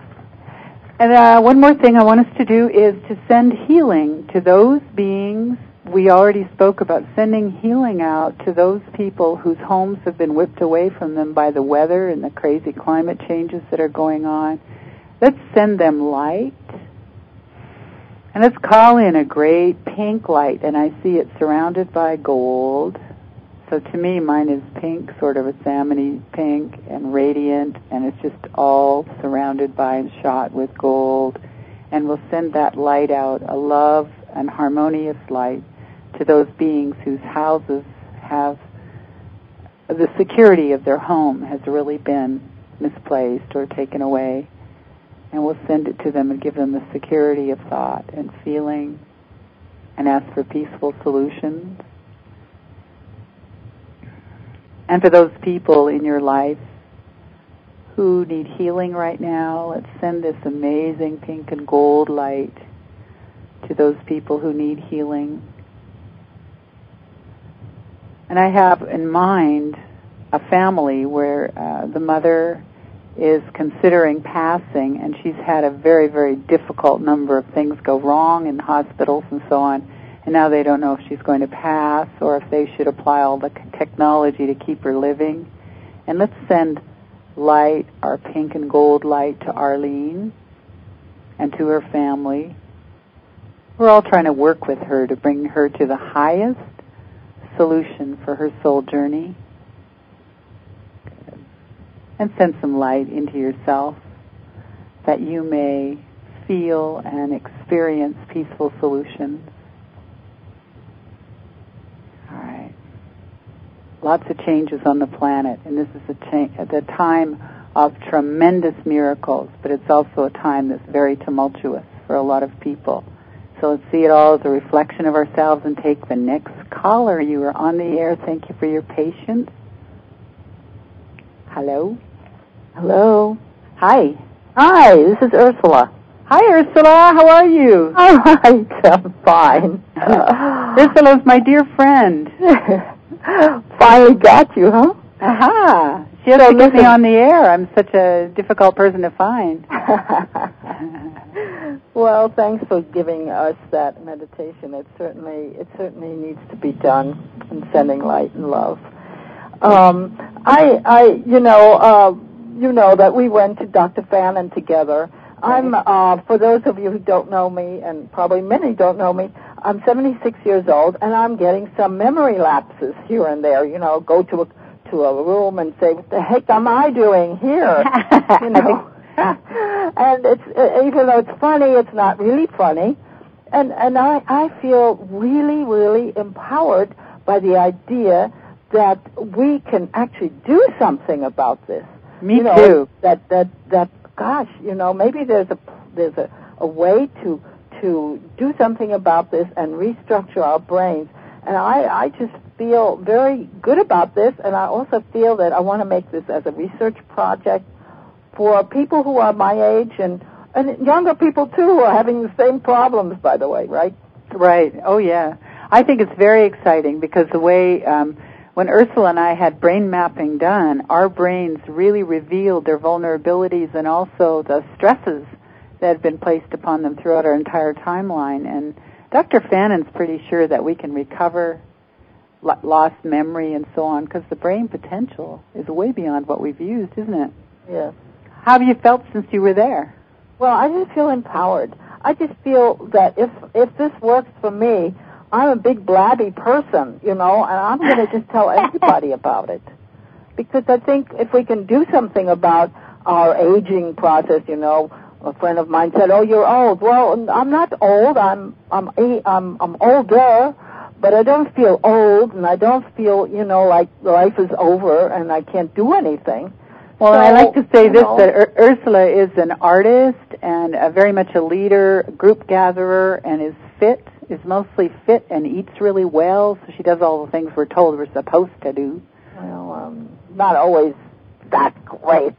Speaker 1: And uh, one more thing I want us to do is to send healing to those beings. We already spoke about sending healing out to those people whose homes have been whipped away from them by the weather and the crazy climate changes that are going on. Let's send them light. And let's call in a great pink light, and I see it surrounded by gold. So to me, mine is pink, sort of a salmony pink and radiant, and it's just all surrounded by and shot with gold. And we'll send that light out, a love and harmonious light, to those beings whose houses have, the security of their home has really been misplaced or taken away. And we'll send it to them and give them the security of thought and feeling, and ask for peaceful solutions. And for those people in your life who need healing right now, let's send this amazing pink and gold light to those people who need healing. And I have in mind a family where uh, the mother is considering passing, and she's had a very, very difficult number of things go wrong in hospitals and so on. And now they don't know if she's going to pass or if they should apply all the technology to keep her living. And let's send light, our pink and gold light, to Arlene and to her family. We're all trying to work with her to bring her to the highest solution for her soul journey. And send some light into yourself that you may feel and experience peaceful solutions. Lots of changes on the planet, and this is a cha- the time of tremendous miracles, but it's also a time that's very tumultuous. for a lot of people. So let's see it all as a reflection of ourselves and take the next caller. You are on the air. Thank you for your patience. Hello? Hello? Hi.
Speaker 4: Hi, this is Ursula.
Speaker 1: Hi, Ursula. How are you?
Speaker 4: All right, I'm fine.
Speaker 1: Uh, Ursula's my dear friend.
Speaker 4: Finally got you, huh?
Speaker 1: Aha. She has
Speaker 4: so
Speaker 1: to get
Speaker 4: listen.
Speaker 1: me on the air. I'm such a difficult person to find.
Speaker 4: Well, thanks for giving us that meditation. It certainly, it certainly needs to be done in sending light and love. Um, I, I, you know, uh, you know that we went to Doctor Fannin together. I'm, uh, for those of you who don't know me, and probably many don't know me, I'm seventy-six years old, and I'm getting some memory lapses here and there. You know, go to a to a room and say, "What the heck am I doing here?" You know, and it's uh, even though it's funny, it's not really funny, and and I I feel really really empowered by the idea that we can actually do something about this.
Speaker 1: Me
Speaker 4: you know,
Speaker 1: too.
Speaker 4: That that that. Gosh, you know, maybe there's a there's a, a way to to do something about this and restructure our brains. And I, I just feel very good about this, and I also feel that I want to make this as a research project for people who are my age and, and younger people, too, who are having the same problems, by the way, right?
Speaker 1: Right. Oh, yeah. I think it's very exciting because the way... Um, When Ursula and I had brain mapping done, our brains really revealed their vulnerabilities and also the stresses that had been placed upon them throughout our entire timeline. And Doctor Fannin's pretty sure that we can recover lost memory and so on because the brain potential is way beyond what we've used, isn't it?
Speaker 4: Yes.
Speaker 1: How have you felt since you were there?
Speaker 4: Well, I just feel empowered. I just feel that if if this works for me, I'm a big blabby person, you know, and I'm going to just tell everybody about it. Because I think if we can do something about our aging process, you know, a friend of mine said, "Oh, you're old." Well, I'm not old. I'm I'm I'm I'm older, but I don't feel old, and I don't feel, you know, like life is over and I can't do anything.
Speaker 1: Well,
Speaker 4: so,
Speaker 1: I like to say this,
Speaker 4: know,
Speaker 1: that Ur- Ursula is an artist and a very much a leader, a group gatherer, and is fit. is mostly fit and eats really well, so she does all the things we're told we're supposed to do.
Speaker 4: Well, um, not always that great.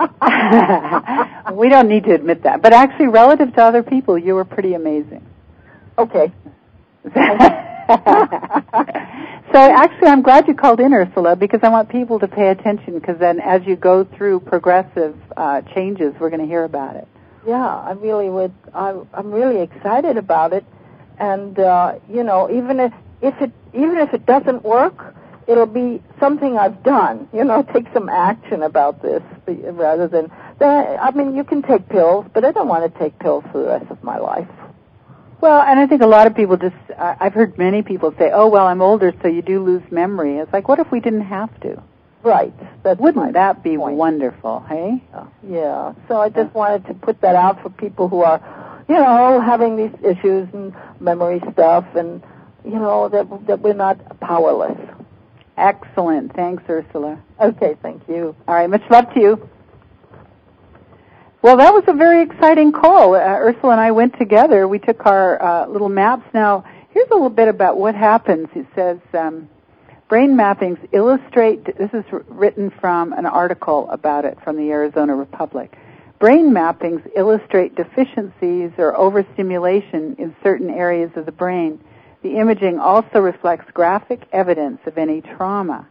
Speaker 1: We don't need to admit that. But actually, relative to other people, you were pretty amazing.
Speaker 4: Okay.
Speaker 1: So actually, I'm glad you called in, Ursula, because I want people to pay attention, because then as you go through progressive uh, changes, we're going to hear about it.
Speaker 4: Yeah, I really would. I, I'm really excited about it. And, uh, you know, even if, if it even if it doesn't work, it'll be something I've done. You know, take some action about this rather than, I mean, you can take pills, but I don't want to take pills for the rest of my life.
Speaker 1: Well, and I think a lot of people just, uh, I've heard many people say, oh, well, I'm older, so you do lose memory. It's like, what if we didn't have to?
Speaker 4: Right. That's
Speaker 1: Wouldn't that be
Speaker 4: point.
Speaker 1: wonderful, hey?
Speaker 4: Yeah. yeah. So I just wanted to put that out for people who are, you know, having these issues and memory stuff, and, you know, that that we're not powerless.
Speaker 1: Excellent. Thanks, Ursula.
Speaker 4: Okay, thank you.
Speaker 1: All right, much love to you. Well, that was a very exciting call. Uh, Ursula and I went together. We took our uh, little maps. Now, here's a little bit about what happens. It says, um, brain mappings illustrate, this is written from an article about it from the Arizona Republic. Brain mappings illustrate deficiencies or overstimulation in certain areas of the brain. The imaging also reflects graphic evidence of any trauma.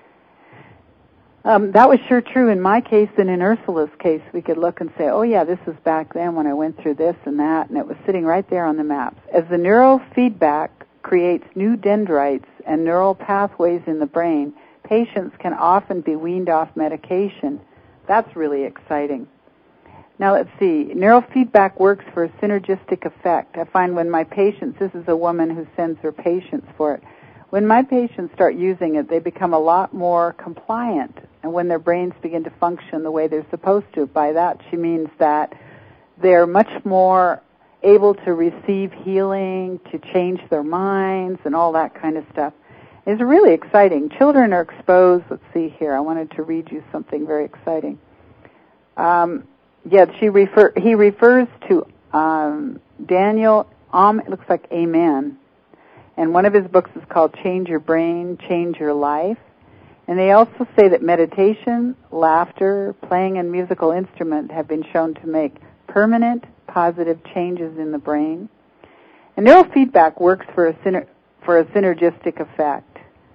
Speaker 1: Um, that was sure true in my case, and in Ursula's case, we could look and say, oh yeah, this was back then when I went through this and that, and it was sitting right there on the maps. As the neurofeedback creates new dendrites and neural pathways in the brain, patients can often be weaned off medication. That's really exciting. Now let's see, neurofeedback works for a synergistic effect. I find when my patients, this is a woman who sends her patients for it, when my patients start using it, they become a lot more compliant, and when their brains begin to function the way they're supposed to. By that, she means that they're much more able to receive healing, to change their minds, and all that kind of stuff. It's really exciting. Children are exposed. Let's see here. I wanted to read you something very exciting. Um, yeah, she refer, he refers to um, Daniel, um, it looks like Amen. And one of his books is called Change Your Brain, Change Your Life. And they also say that meditation, laughter, playing a musical instrument have been shown to make permanent positive changes in the brain. And neurofeedback works for a, syner- for a synergistic effect.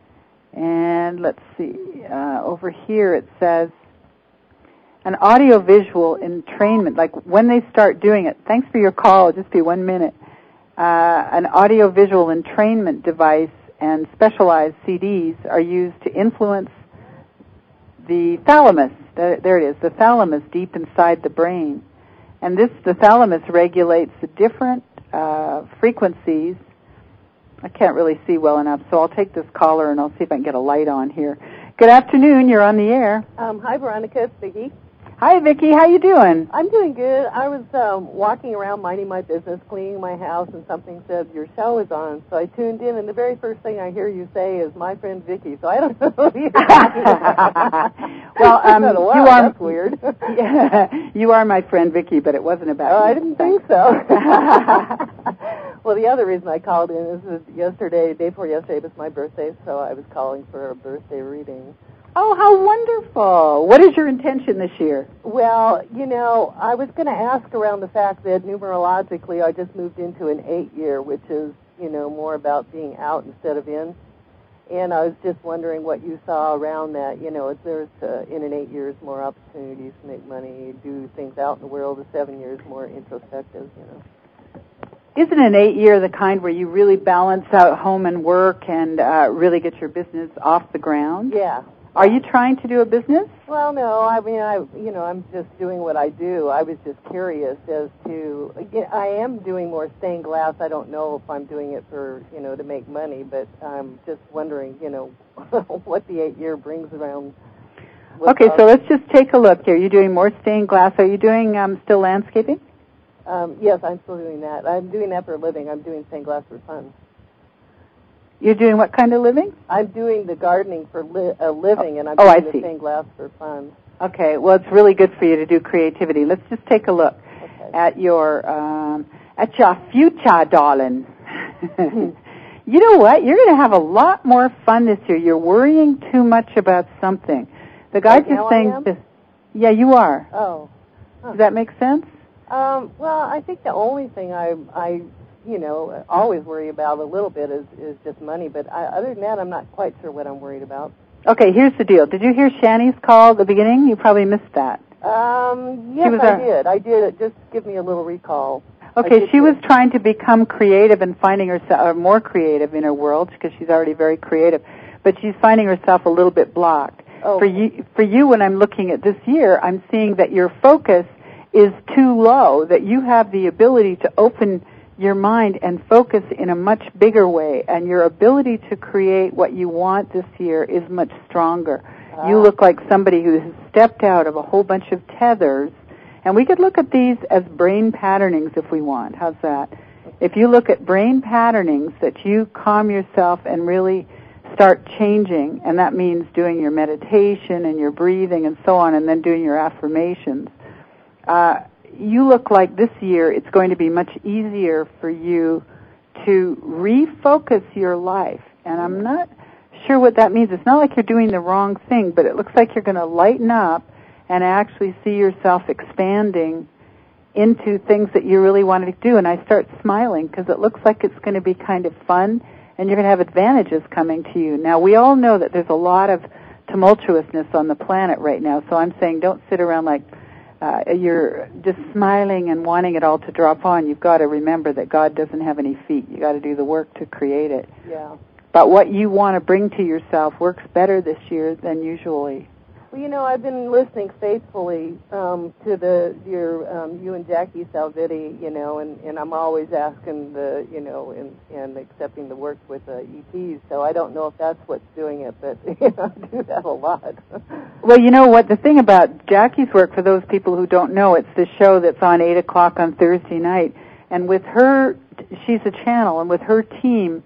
Speaker 1: And let's see, uh, over here it says an audiovisual entrainment, like when they start doing it. Thanks for your call, it'll just be one minute. Uh, an audiovisual entrainment device and specialized C Ds are used to influence the thalamus. There it is, the thalamus deep inside the brain. And this, the thalamus regulates the different uh, frequencies. I can't really see well enough, so I'll take this caller and I'll see if I can get a light on here. Good afternoon, you're on the air.
Speaker 5: Um, hi, Veronica, it's Vicki.
Speaker 1: Hi, Vicki. How you doing?
Speaker 5: I'm doing good. I was um, walking around minding my business, cleaning my house, and something said, your show is on. So I tuned in, and the very first thing I hear you say is, my friend Vicki. So I don't know who you're talking about.
Speaker 1: Well, um,
Speaker 5: said, wow,
Speaker 1: you are,
Speaker 5: that's weird.
Speaker 1: Yeah, you are my friend Vicki, but it wasn't about
Speaker 5: Oh,
Speaker 1: you.
Speaker 5: I didn't think so. Well, the other reason I called in is that yesterday, day before yesterday, was my birthday, so I was calling for a birthday reading.
Speaker 1: Oh, how wonderful. What is your intention this year?
Speaker 5: Well, you know, I was going to ask around the fact that numerologically I just moved into an eight-year, which is, you know, more about being out instead of in. And I was just wondering what you saw around that. You know, if there's, uh, in an eight years, more opportunities to make money, do things out in the world, a seven years, more introspective, you know.
Speaker 1: Isn't an eight-year the kind where you really balance out home and work and uh, really get your business off the ground?
Speaker 5: Yeah.
Speaker 1: Are you trying to do a business?
Speaker 5: Well, no. I mean, I you know, I'm just doing what I do. I was just curious as to. I am doing more stained glass. I don't know if I'm doing it for you know to make money, but I'm just wondering, you know, what the eight year brings around.
Speaker 1: Okay, so let's just take a look here. You're doing more stained glass. Are you doing um, still landscaping?
Speaker 5: Um, yes, I'm still doing that. I'm doing that for a living. I'm doing stained glass for fun.
Speaker 1: You're doing what kind of living?
Speaker 5: I'm doing the gardening for li- a living, and I'm
Speaker 1: oh,
Speaker 5: doing
Speaker 1: I
Speaker 5: the
Speaker 1: see.
Speaker 5: stained glass for fun.
Speaker 1: Okay, well, it's really good for you to do creativity. Let's just take a look
Speaker 5: okay.
Speaker 1: at your um, at your future, darling. You know what? You're going to have a lot more fun this year. You're worrying too much about something. The guides
Speaker 5: right
Speaker 1: are saying,
Speaker 5: this,
Speaker 1: yeah, you are.
Speaker 5: Oh, huh.
Speaker 1: Does that make sense?
Speaker 5: Um, well, I think the only thing I, I, you know, always worry about a little bit is, is just money. But I, other than that, I'm not quite sure what I'm worried about.
Speaker 1: Okay, here's the deal. Did you hear Shani's call at the beginning? You probably missed that.
Speaker 5: Um, yes, I our... did. I did. Just give me a little recall.
Speaker 1: Okay, she was trying to become creative and finding herself or more creative in her world because she's already very creative, but she's finding herself a little bit blocked.
Speaker 5: Oh.
Speaker 1: For you, for you, when I'm looking at this year, I'm seeing that your focus is too low, that you have the ability to open your mind and focus in a much bigger way, and your ability to create what you want this year is much stronger. Ah. You look like somebody who has stepped out of a whole bunch of tethers, and we could look at these as brain patternings if we want. How's that? If you look at brain patternings that you calm yourself and really start changing, and that means doing your meditation and your breathing and so on, and then doing your affirmations, uh, you look like this year it's going to be much easier for you to refocus your life. And I'm not sure what that means. It's not like you're doing the wrong thing, but it looks like you're going to lighten up and actually see yourself expanding into things that you really wanted to do. And I start smiling because it looks like it's going to be kind of fun, and you're going to have advantages coming to you. Now, we all know that there's a lot of tumultuousness on the planet right now, so I'm saying don't sit around like uh, you're just smiling and wanting it all to drop on. You've got to remember that God doesn't have any feet. You've got to do the work to create it.
Speaker 5: Yeah.
Speaker 1: But what you want to bring to yourself works better this year than usually.
Speaker 5: Well, you know, I've been listening faithfully um, to the your um, you and Jackie Salvitti, you know, and, and I'm always asking the, you know, and, and accepting the work with the E Ts. So I don't know if that's what's doing it, but you know, I do that a lot.
Speaker 1: Well, you know what? The thing about Jackie's work, for those people who don't know, it's the show that's on eight o'clock on Thursday night, and with her, she's a channel, and with her team.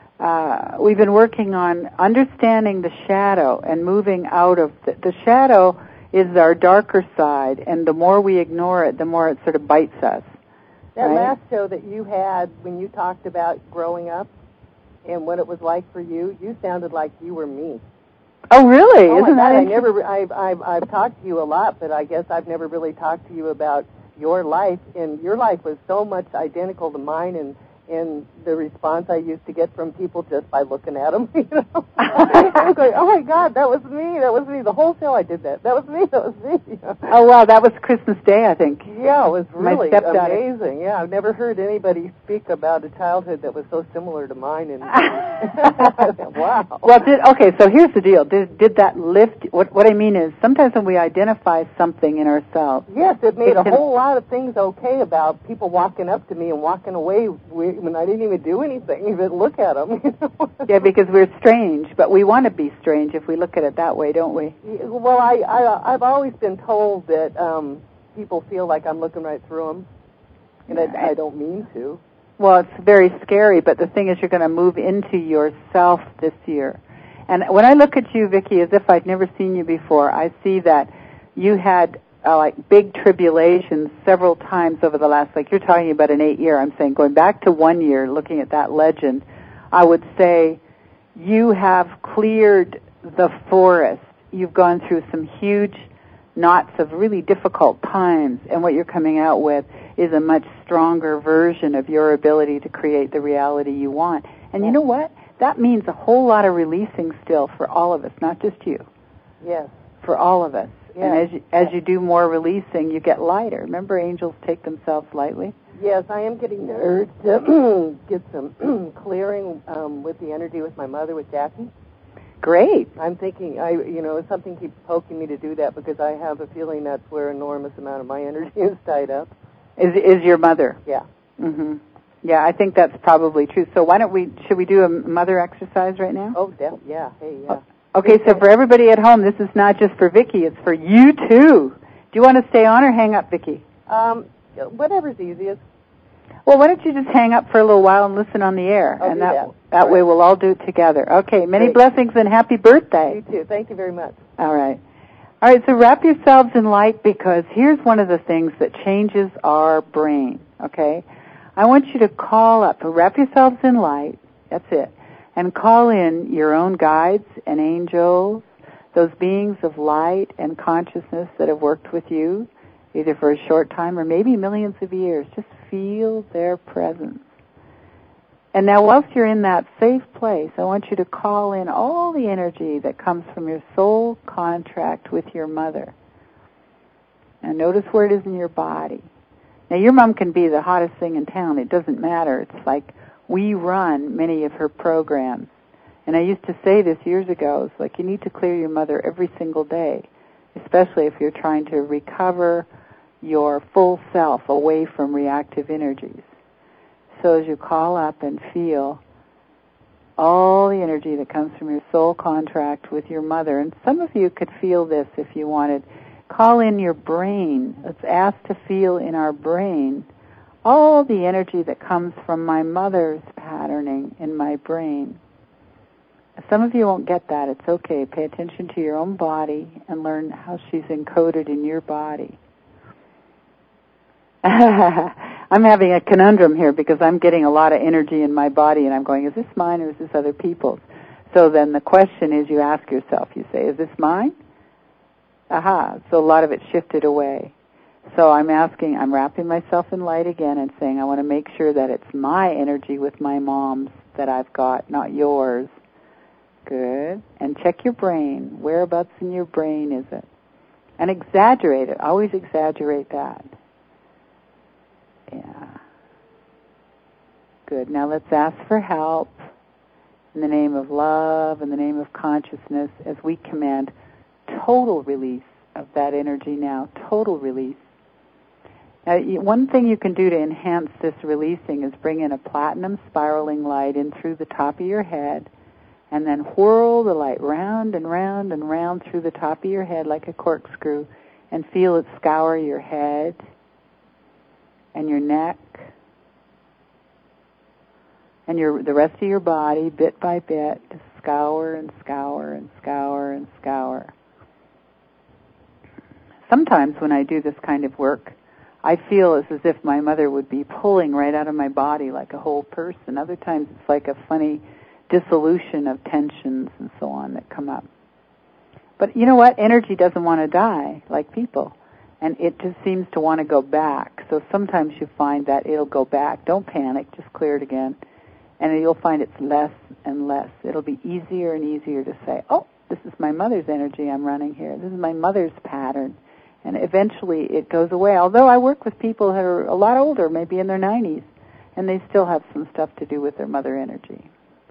Speaker 1: Uh, we've been working on understanding the shadow and moving out of the, the shadow is our darker side, and the more we ignore it, the more it sort of bites us.
Speaker 5: That
Speaker 1: right?
Speaker 5: last show that you had when you talked about growing up and what it was like for you, you sounded like you were me.
Speaker 1: Oh, really?
Speaker 5: Oh,
Speaker 1: Isn't
Speaker 5: my
Speaker 1: that
Speaker 5: God, I
Speaker 1: interesting?
Speaker 5: never, I've, I've, I've talked to you a lot, but I guess I've never really talked to you about your life, and your life was so much identical to mine, and and the response I used to get from people just by looking at them, you know. I was like, oh my God, that was me, that was me. The whole show I did that. That was me, that was me. You know?
Speaker 1: Oh, wow, that was Christmas Day, I think.
Speaker 5: Yeah, it was really
Speaker 1: My stepdaughter.
Speaker 5: amazing. Yeah, I've never heard anybody speak about a childhood that was so similar to mine. And wow.
Speaker 1: Well, did, okay, so here's the deal. Did, did that lift, what, what I mean is sometimes when we identify something in ourselves.
Speaker 5: Yes, it made
Speaker 1: it
Speaker 5: a
Speaker 1: can,
Speaker 5: whole lot of things okay about people walking up to me and walking away when I didn't even do anything, even look at them. You know?
Speaker 1: Yeah, because we're strange, but we want to be strange if we look at it that way, don't we?
Speaker 5: Well, I, I, I've always been told that um, people feel like I'm looking right through them, and yeah. I, I don't mean to.
Speaker 1: Well, it's very scary, but the thing is you're going to move into yourself this year. And when I look at you, Vicki, as if I'd never seen you before, I see that you had uh, like big tribulations several times over the last, like you're talking about an eight year, I'm saying going back to one year, looking at that legend, I would say you have cleared the forest. You've gone through some huge knots of really difficult times, and what you're coming out with is a much stronger version of your ability to create the reality you want. And you know what? That means a whole lot of releasing still for all of us, not just you.
Speaker 5: Yes.
Speaker 1: For all of us.
Speaker 5: Yes.
Speaker 1: And as you, as you do more releasing, you get lighter. Remember, angels take themselves lightly?
Speaker 5: Yes, I am getting the urge to get some clearing um, with the energy with my mother, with Jackie.
Speaker 1: Great.
Speaker 5: I'm thinking, I you know, something keeps poking me to do that because I have a feeling that's where an enormous amount of my energy is tied up.
Speaker 1: Is is your mother?
Speaker 5: Yeah.
Speaker 1: Mhm. Yeah, I think that's probably true. So why don't we, should we do a mother exercise right now?
Speaker 5: Oh, def- yeah. Hey, yeah.
Speaker 1: Okay, so for everybody at home, this is not just for Vicki, it's for you too. Do you want to stay on or hang up, Vicki?
Speaker 5: Um, whatever's easiest.
Speaker 1: Well, why don't you just hang up for a little while and listen on the air?
Speaker 5: I'll
Speaker 1: and
Speaker 5: do
Speaker 1: that
Speaker 5: that.
Speaker 1: that
Speaker 5: All
Speaker 1: way
Speaker 5: right.
Speaker 1: we'll all do it together. Okay, many
Speaker 5: Great.
Speaker 1: blessings and happy birthday.
Speaker 5: You too. Thank you very much.
Speaker 1: All right. All right, so wrap yourselves in light, because here's one of the things that changes our brain, okay? I want you to call up, wrap yourselves in light, that's it, and call in your own guides and angels, those beings of light and consciousness that have worked with you, either for a short time or maybe millions of years. Just feel their presence. And now whilst you're in that safe place, I want you to call in all the energy that comes from your soul contract with your mother. And notice where it is in your body. Now your mom can be the hottest thing in town. It doesn't matter. It's like we run many of her programs. And I used to say this years ago, it's like you need to clear your mother every single day, especially if you're trying to recover your full self away from reactive energies. So as you call up and feel all the energy that comes from your soul contract with your mother, and some of you could feel this if you wanted, call in your brain. Let's ask to feel in our brain all the energy that comes from my mother's patterning in my brain. Some of you won't get that. It's okay. Pay attention to your own body and learn how she's encoded in your body. I'm having a conundrum here because I'm getting a lot of energy in my body and I'm going, is this mine or is this other people's? So then the question is, you ask yourself, you say, is this mine? Aha, so a lot of it shifted away. So I'm asking, I'm wrapping myself in light again and saying, I want to make sure that it's my energy with my mom's that I've got, not yours. Good. And check your brain. Whereabouts in your brain is it? And exaggerate it. Always exaggerate that. Yeah. Good. Now let's ask for help in the name of love, in the name of consciousness, as we command total release of that energy now. Total release. Now, one thing you can do to enhance this releasing is bring in a platinum spiraling light in through the top of your head, and then whirl the light round and round and round through the top of your head like a corkscrew, and feel it scour your head and your neck and your the rest of your body, bit by bit, to scour and scour and scour and scour. Sometimes when I do this kind of work, I feel it's as if my mother would be pulling right out of my body like a whole person. Other times it's like a funny dissolution of tensions and so on that come up. But you know what? Energy doesn't want to die like people. And it just seems to want to go back. So sometimes you find that it'll go back. Don't panic. Just clear it again. And you'll find it's less and less. It'll be easier and easier to say, oh, this is my mother's energy I'm running here. This is my mother's pattern. And eventually it goes away. Although I work with people who are a lot older, maybe in their nineties, and they still have some stuff to do with their mother energy.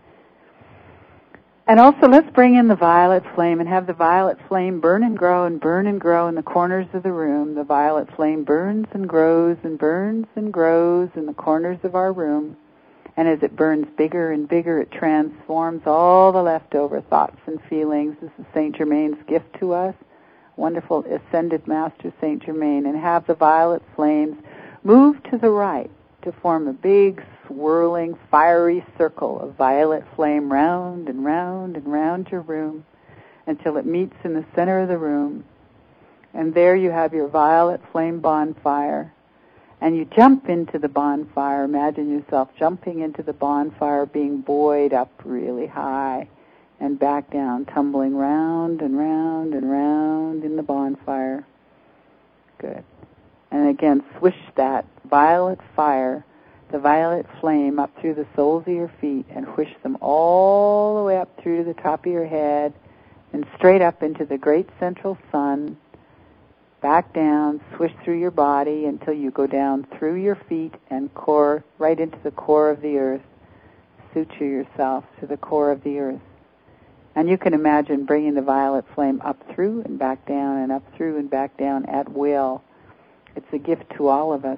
Speaker 1: And also, let's bring in the violet flame and have the violet flame burn and grow and burn and grow in the corners of the room. The violet flame burns and grows and burns and grows in the corners of our room. And as it burns bigger and bigger, it transforms all the leftover thoughts and feelings. This is Saint Germain's gift to us, wonderful ascended Master Saint Germain. And have the violet flames move to the right to form a big, swirling, fiery circle of violet flame round and round and round your room until it meets in the center of the room. And there you have your violet flame bonfire. And you jump into the bonfire. Imagine yourself jumping into the bonfire, being buoyed up really high and back down, tumbling round and round and round in the bonfire. Good. And again, swish that violet fire, the violet flame, up through the soles of your feet and whisk them all the way up through the top of your head and straight up into the great central sun. Back down, swish through your body until you go down through your feet and core, right into the core of the earth. Suture yourself to the core of the earth. And you can imagine bringing the violet flame up through and back down and up through and back down at will. It's a gift to all of us.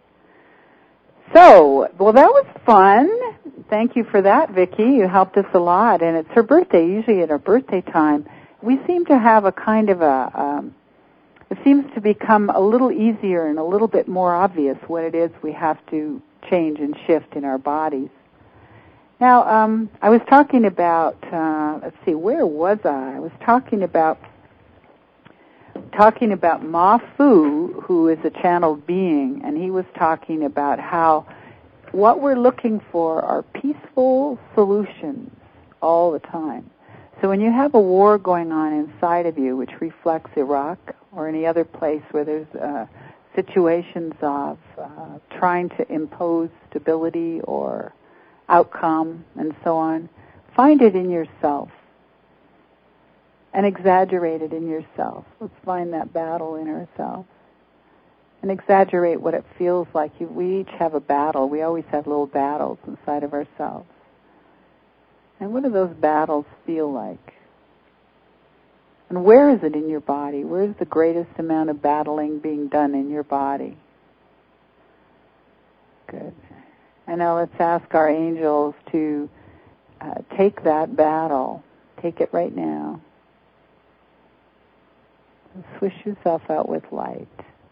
Speaker 1: So, well, that was fun. Thank you for that, Vicki. You helped us a lot. And it's her birthday. Usually at her birthday time, we seem to have a kind of a... Um, It seems to become a little easier and a little bit more obvious what it is we have to change and shift in our bodies. Now, um, I was talking about, uh, let's see, where was I? I was talking about talking about Ma Fu, who is a channeled being, and he was talking about how what we're looking for are peaceful solutions all the time. So when you have a war going on inside of you, which reflects Iraq or any other place where there's uh, situations of uh, trying to impose stability or outcome and so on, find it in yourself and exaggerate it in yourself. Let's find that battle in ourselves and exaggerate what it feels like. You, we each have a battle. We always have little battles inside of ourselves. And what do those battles feel like? And where is it in your body? Where is the greatest amount of battling being done in your body? Good. And now let's ask our angels to uh, take that battle. Take it right now. And swish yourself out with light.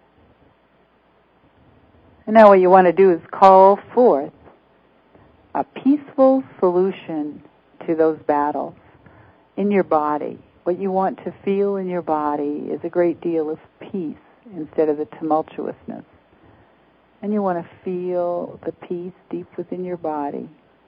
Speaker 1: And now what you want to do is call forth a peaceful solution to those battles in your body. What you want to feel in your body is a great deal of peace instead of the tumultuousness. And you want to feel the peace deep within your body.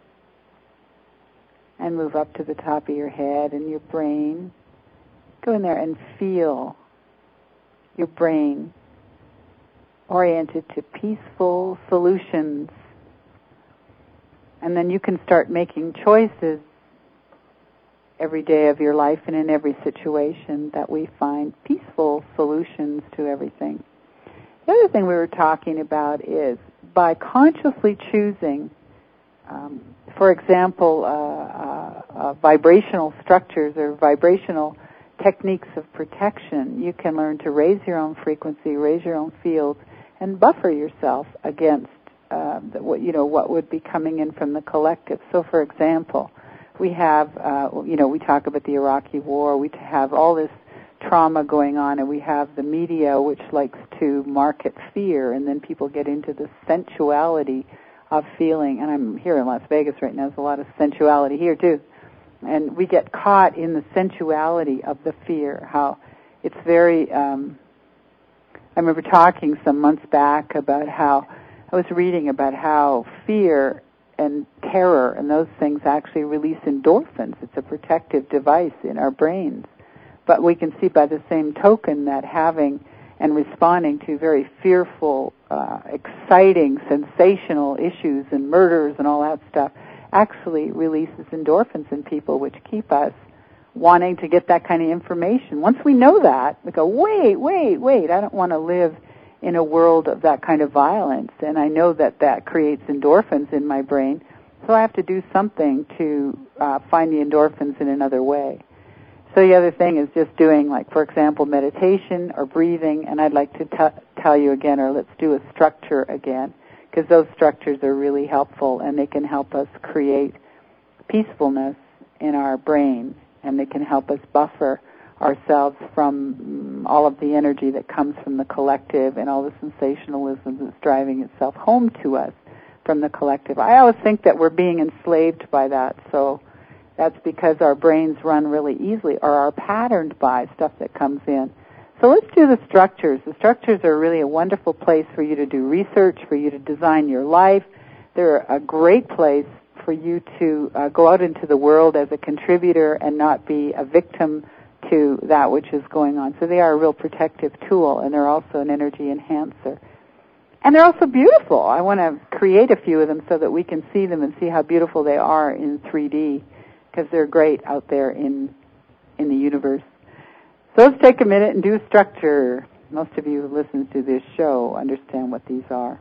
Speaker 1: And move up to the top of your head and your brain. Go in there and feel your brain oriented to peaceful solutions. And then you can start making choices every day of your life and in every situation that we find peaceful solutions to everything. The other thing we were talking about is by consciously choosing, um, for example, uh, uh, uh, vibrational structures or vibrational techniques of protection, you can learn to raise your own frequency, raise your own fields, and buffer yourself against uh, the, what you know what would be coming in from the collective. So, for example, we have, uh, you know, we talk about the Iraqi war. We have all this trauma going on, and we have the media which likes to market fear, and then people get into the sensuality of feeling. And I'm here in Las Vegas right now. There's a lot of sensuality here too, and we get caught in the sensuality of the fear. How it's very um, I remember talking some months back about how I was reading about how fear and terror and those things actually release endorphins. It's a protective device in our brains. But we can see by the same token that having and responding to very fearful, uh, exciting, sensational issues and murders and all that stuff actually releases endorphins in people, which keep us wanting to get that kind of information. Once we know that, we go, wait, wait, wait, I don't want to live in a world of that kind of violence, and I know that that creates endorphins in my brain, so I have to do something to uh, find the endorphins in another way. So the other thing is just doing, like, for example, meditation or breathing, and I'd like to t- tell you again, or let's do a structure again, because those structures are really helpful, and they can help us create peacefulness in our brain, and they can help us buffer ourselves from all of the energy that comes from the collective and all the sensationalism that's driving itself home to us from the collective. I always think that we're being enslaved by that, so that's because our brains run really easily or are patterned by stuff that comes in. So let's do the structures. The structures are really a wonderful place for you to do research, for you to design your life. They're a great place for you to uh, go out into the world as a contributor and not be a victim to that which is going on. So they are a real protective tool, and they're also an energy enhancer. And they're also beautiful. I want to create a few of them so that we can see them and see how beautiful they are in three D, because they're great out there in in the universe. So let's take a minute and do a structure. Most of you who listen to this show understand what these are.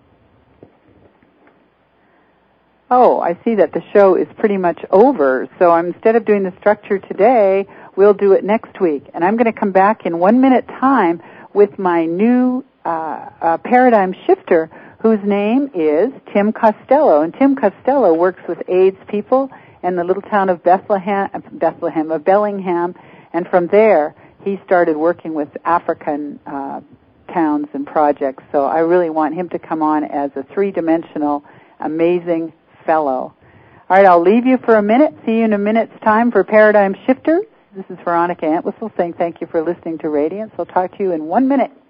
Speaker 1: Oh, I see that the show is pretty much over, so instead of doing the structure today, we'll do it next week. And I'm going to come back in one minute time with my new uh, uh, paradigm shifter, whose name is Tim Costello. And Tim Costello works with AIDS people in the little town of Bethlehem, Bethlehem of Bellingham, and from there he started working with African uh, towns and projects. So I really want him to come on as a three-dimensional, amazing fellow. All right, I'll leave you for a minute. See you in a minute's time for Paradigm Shifters. This is Veronica Entwistle saying thank you for listening to Radiance. I'll talk to you in one minute.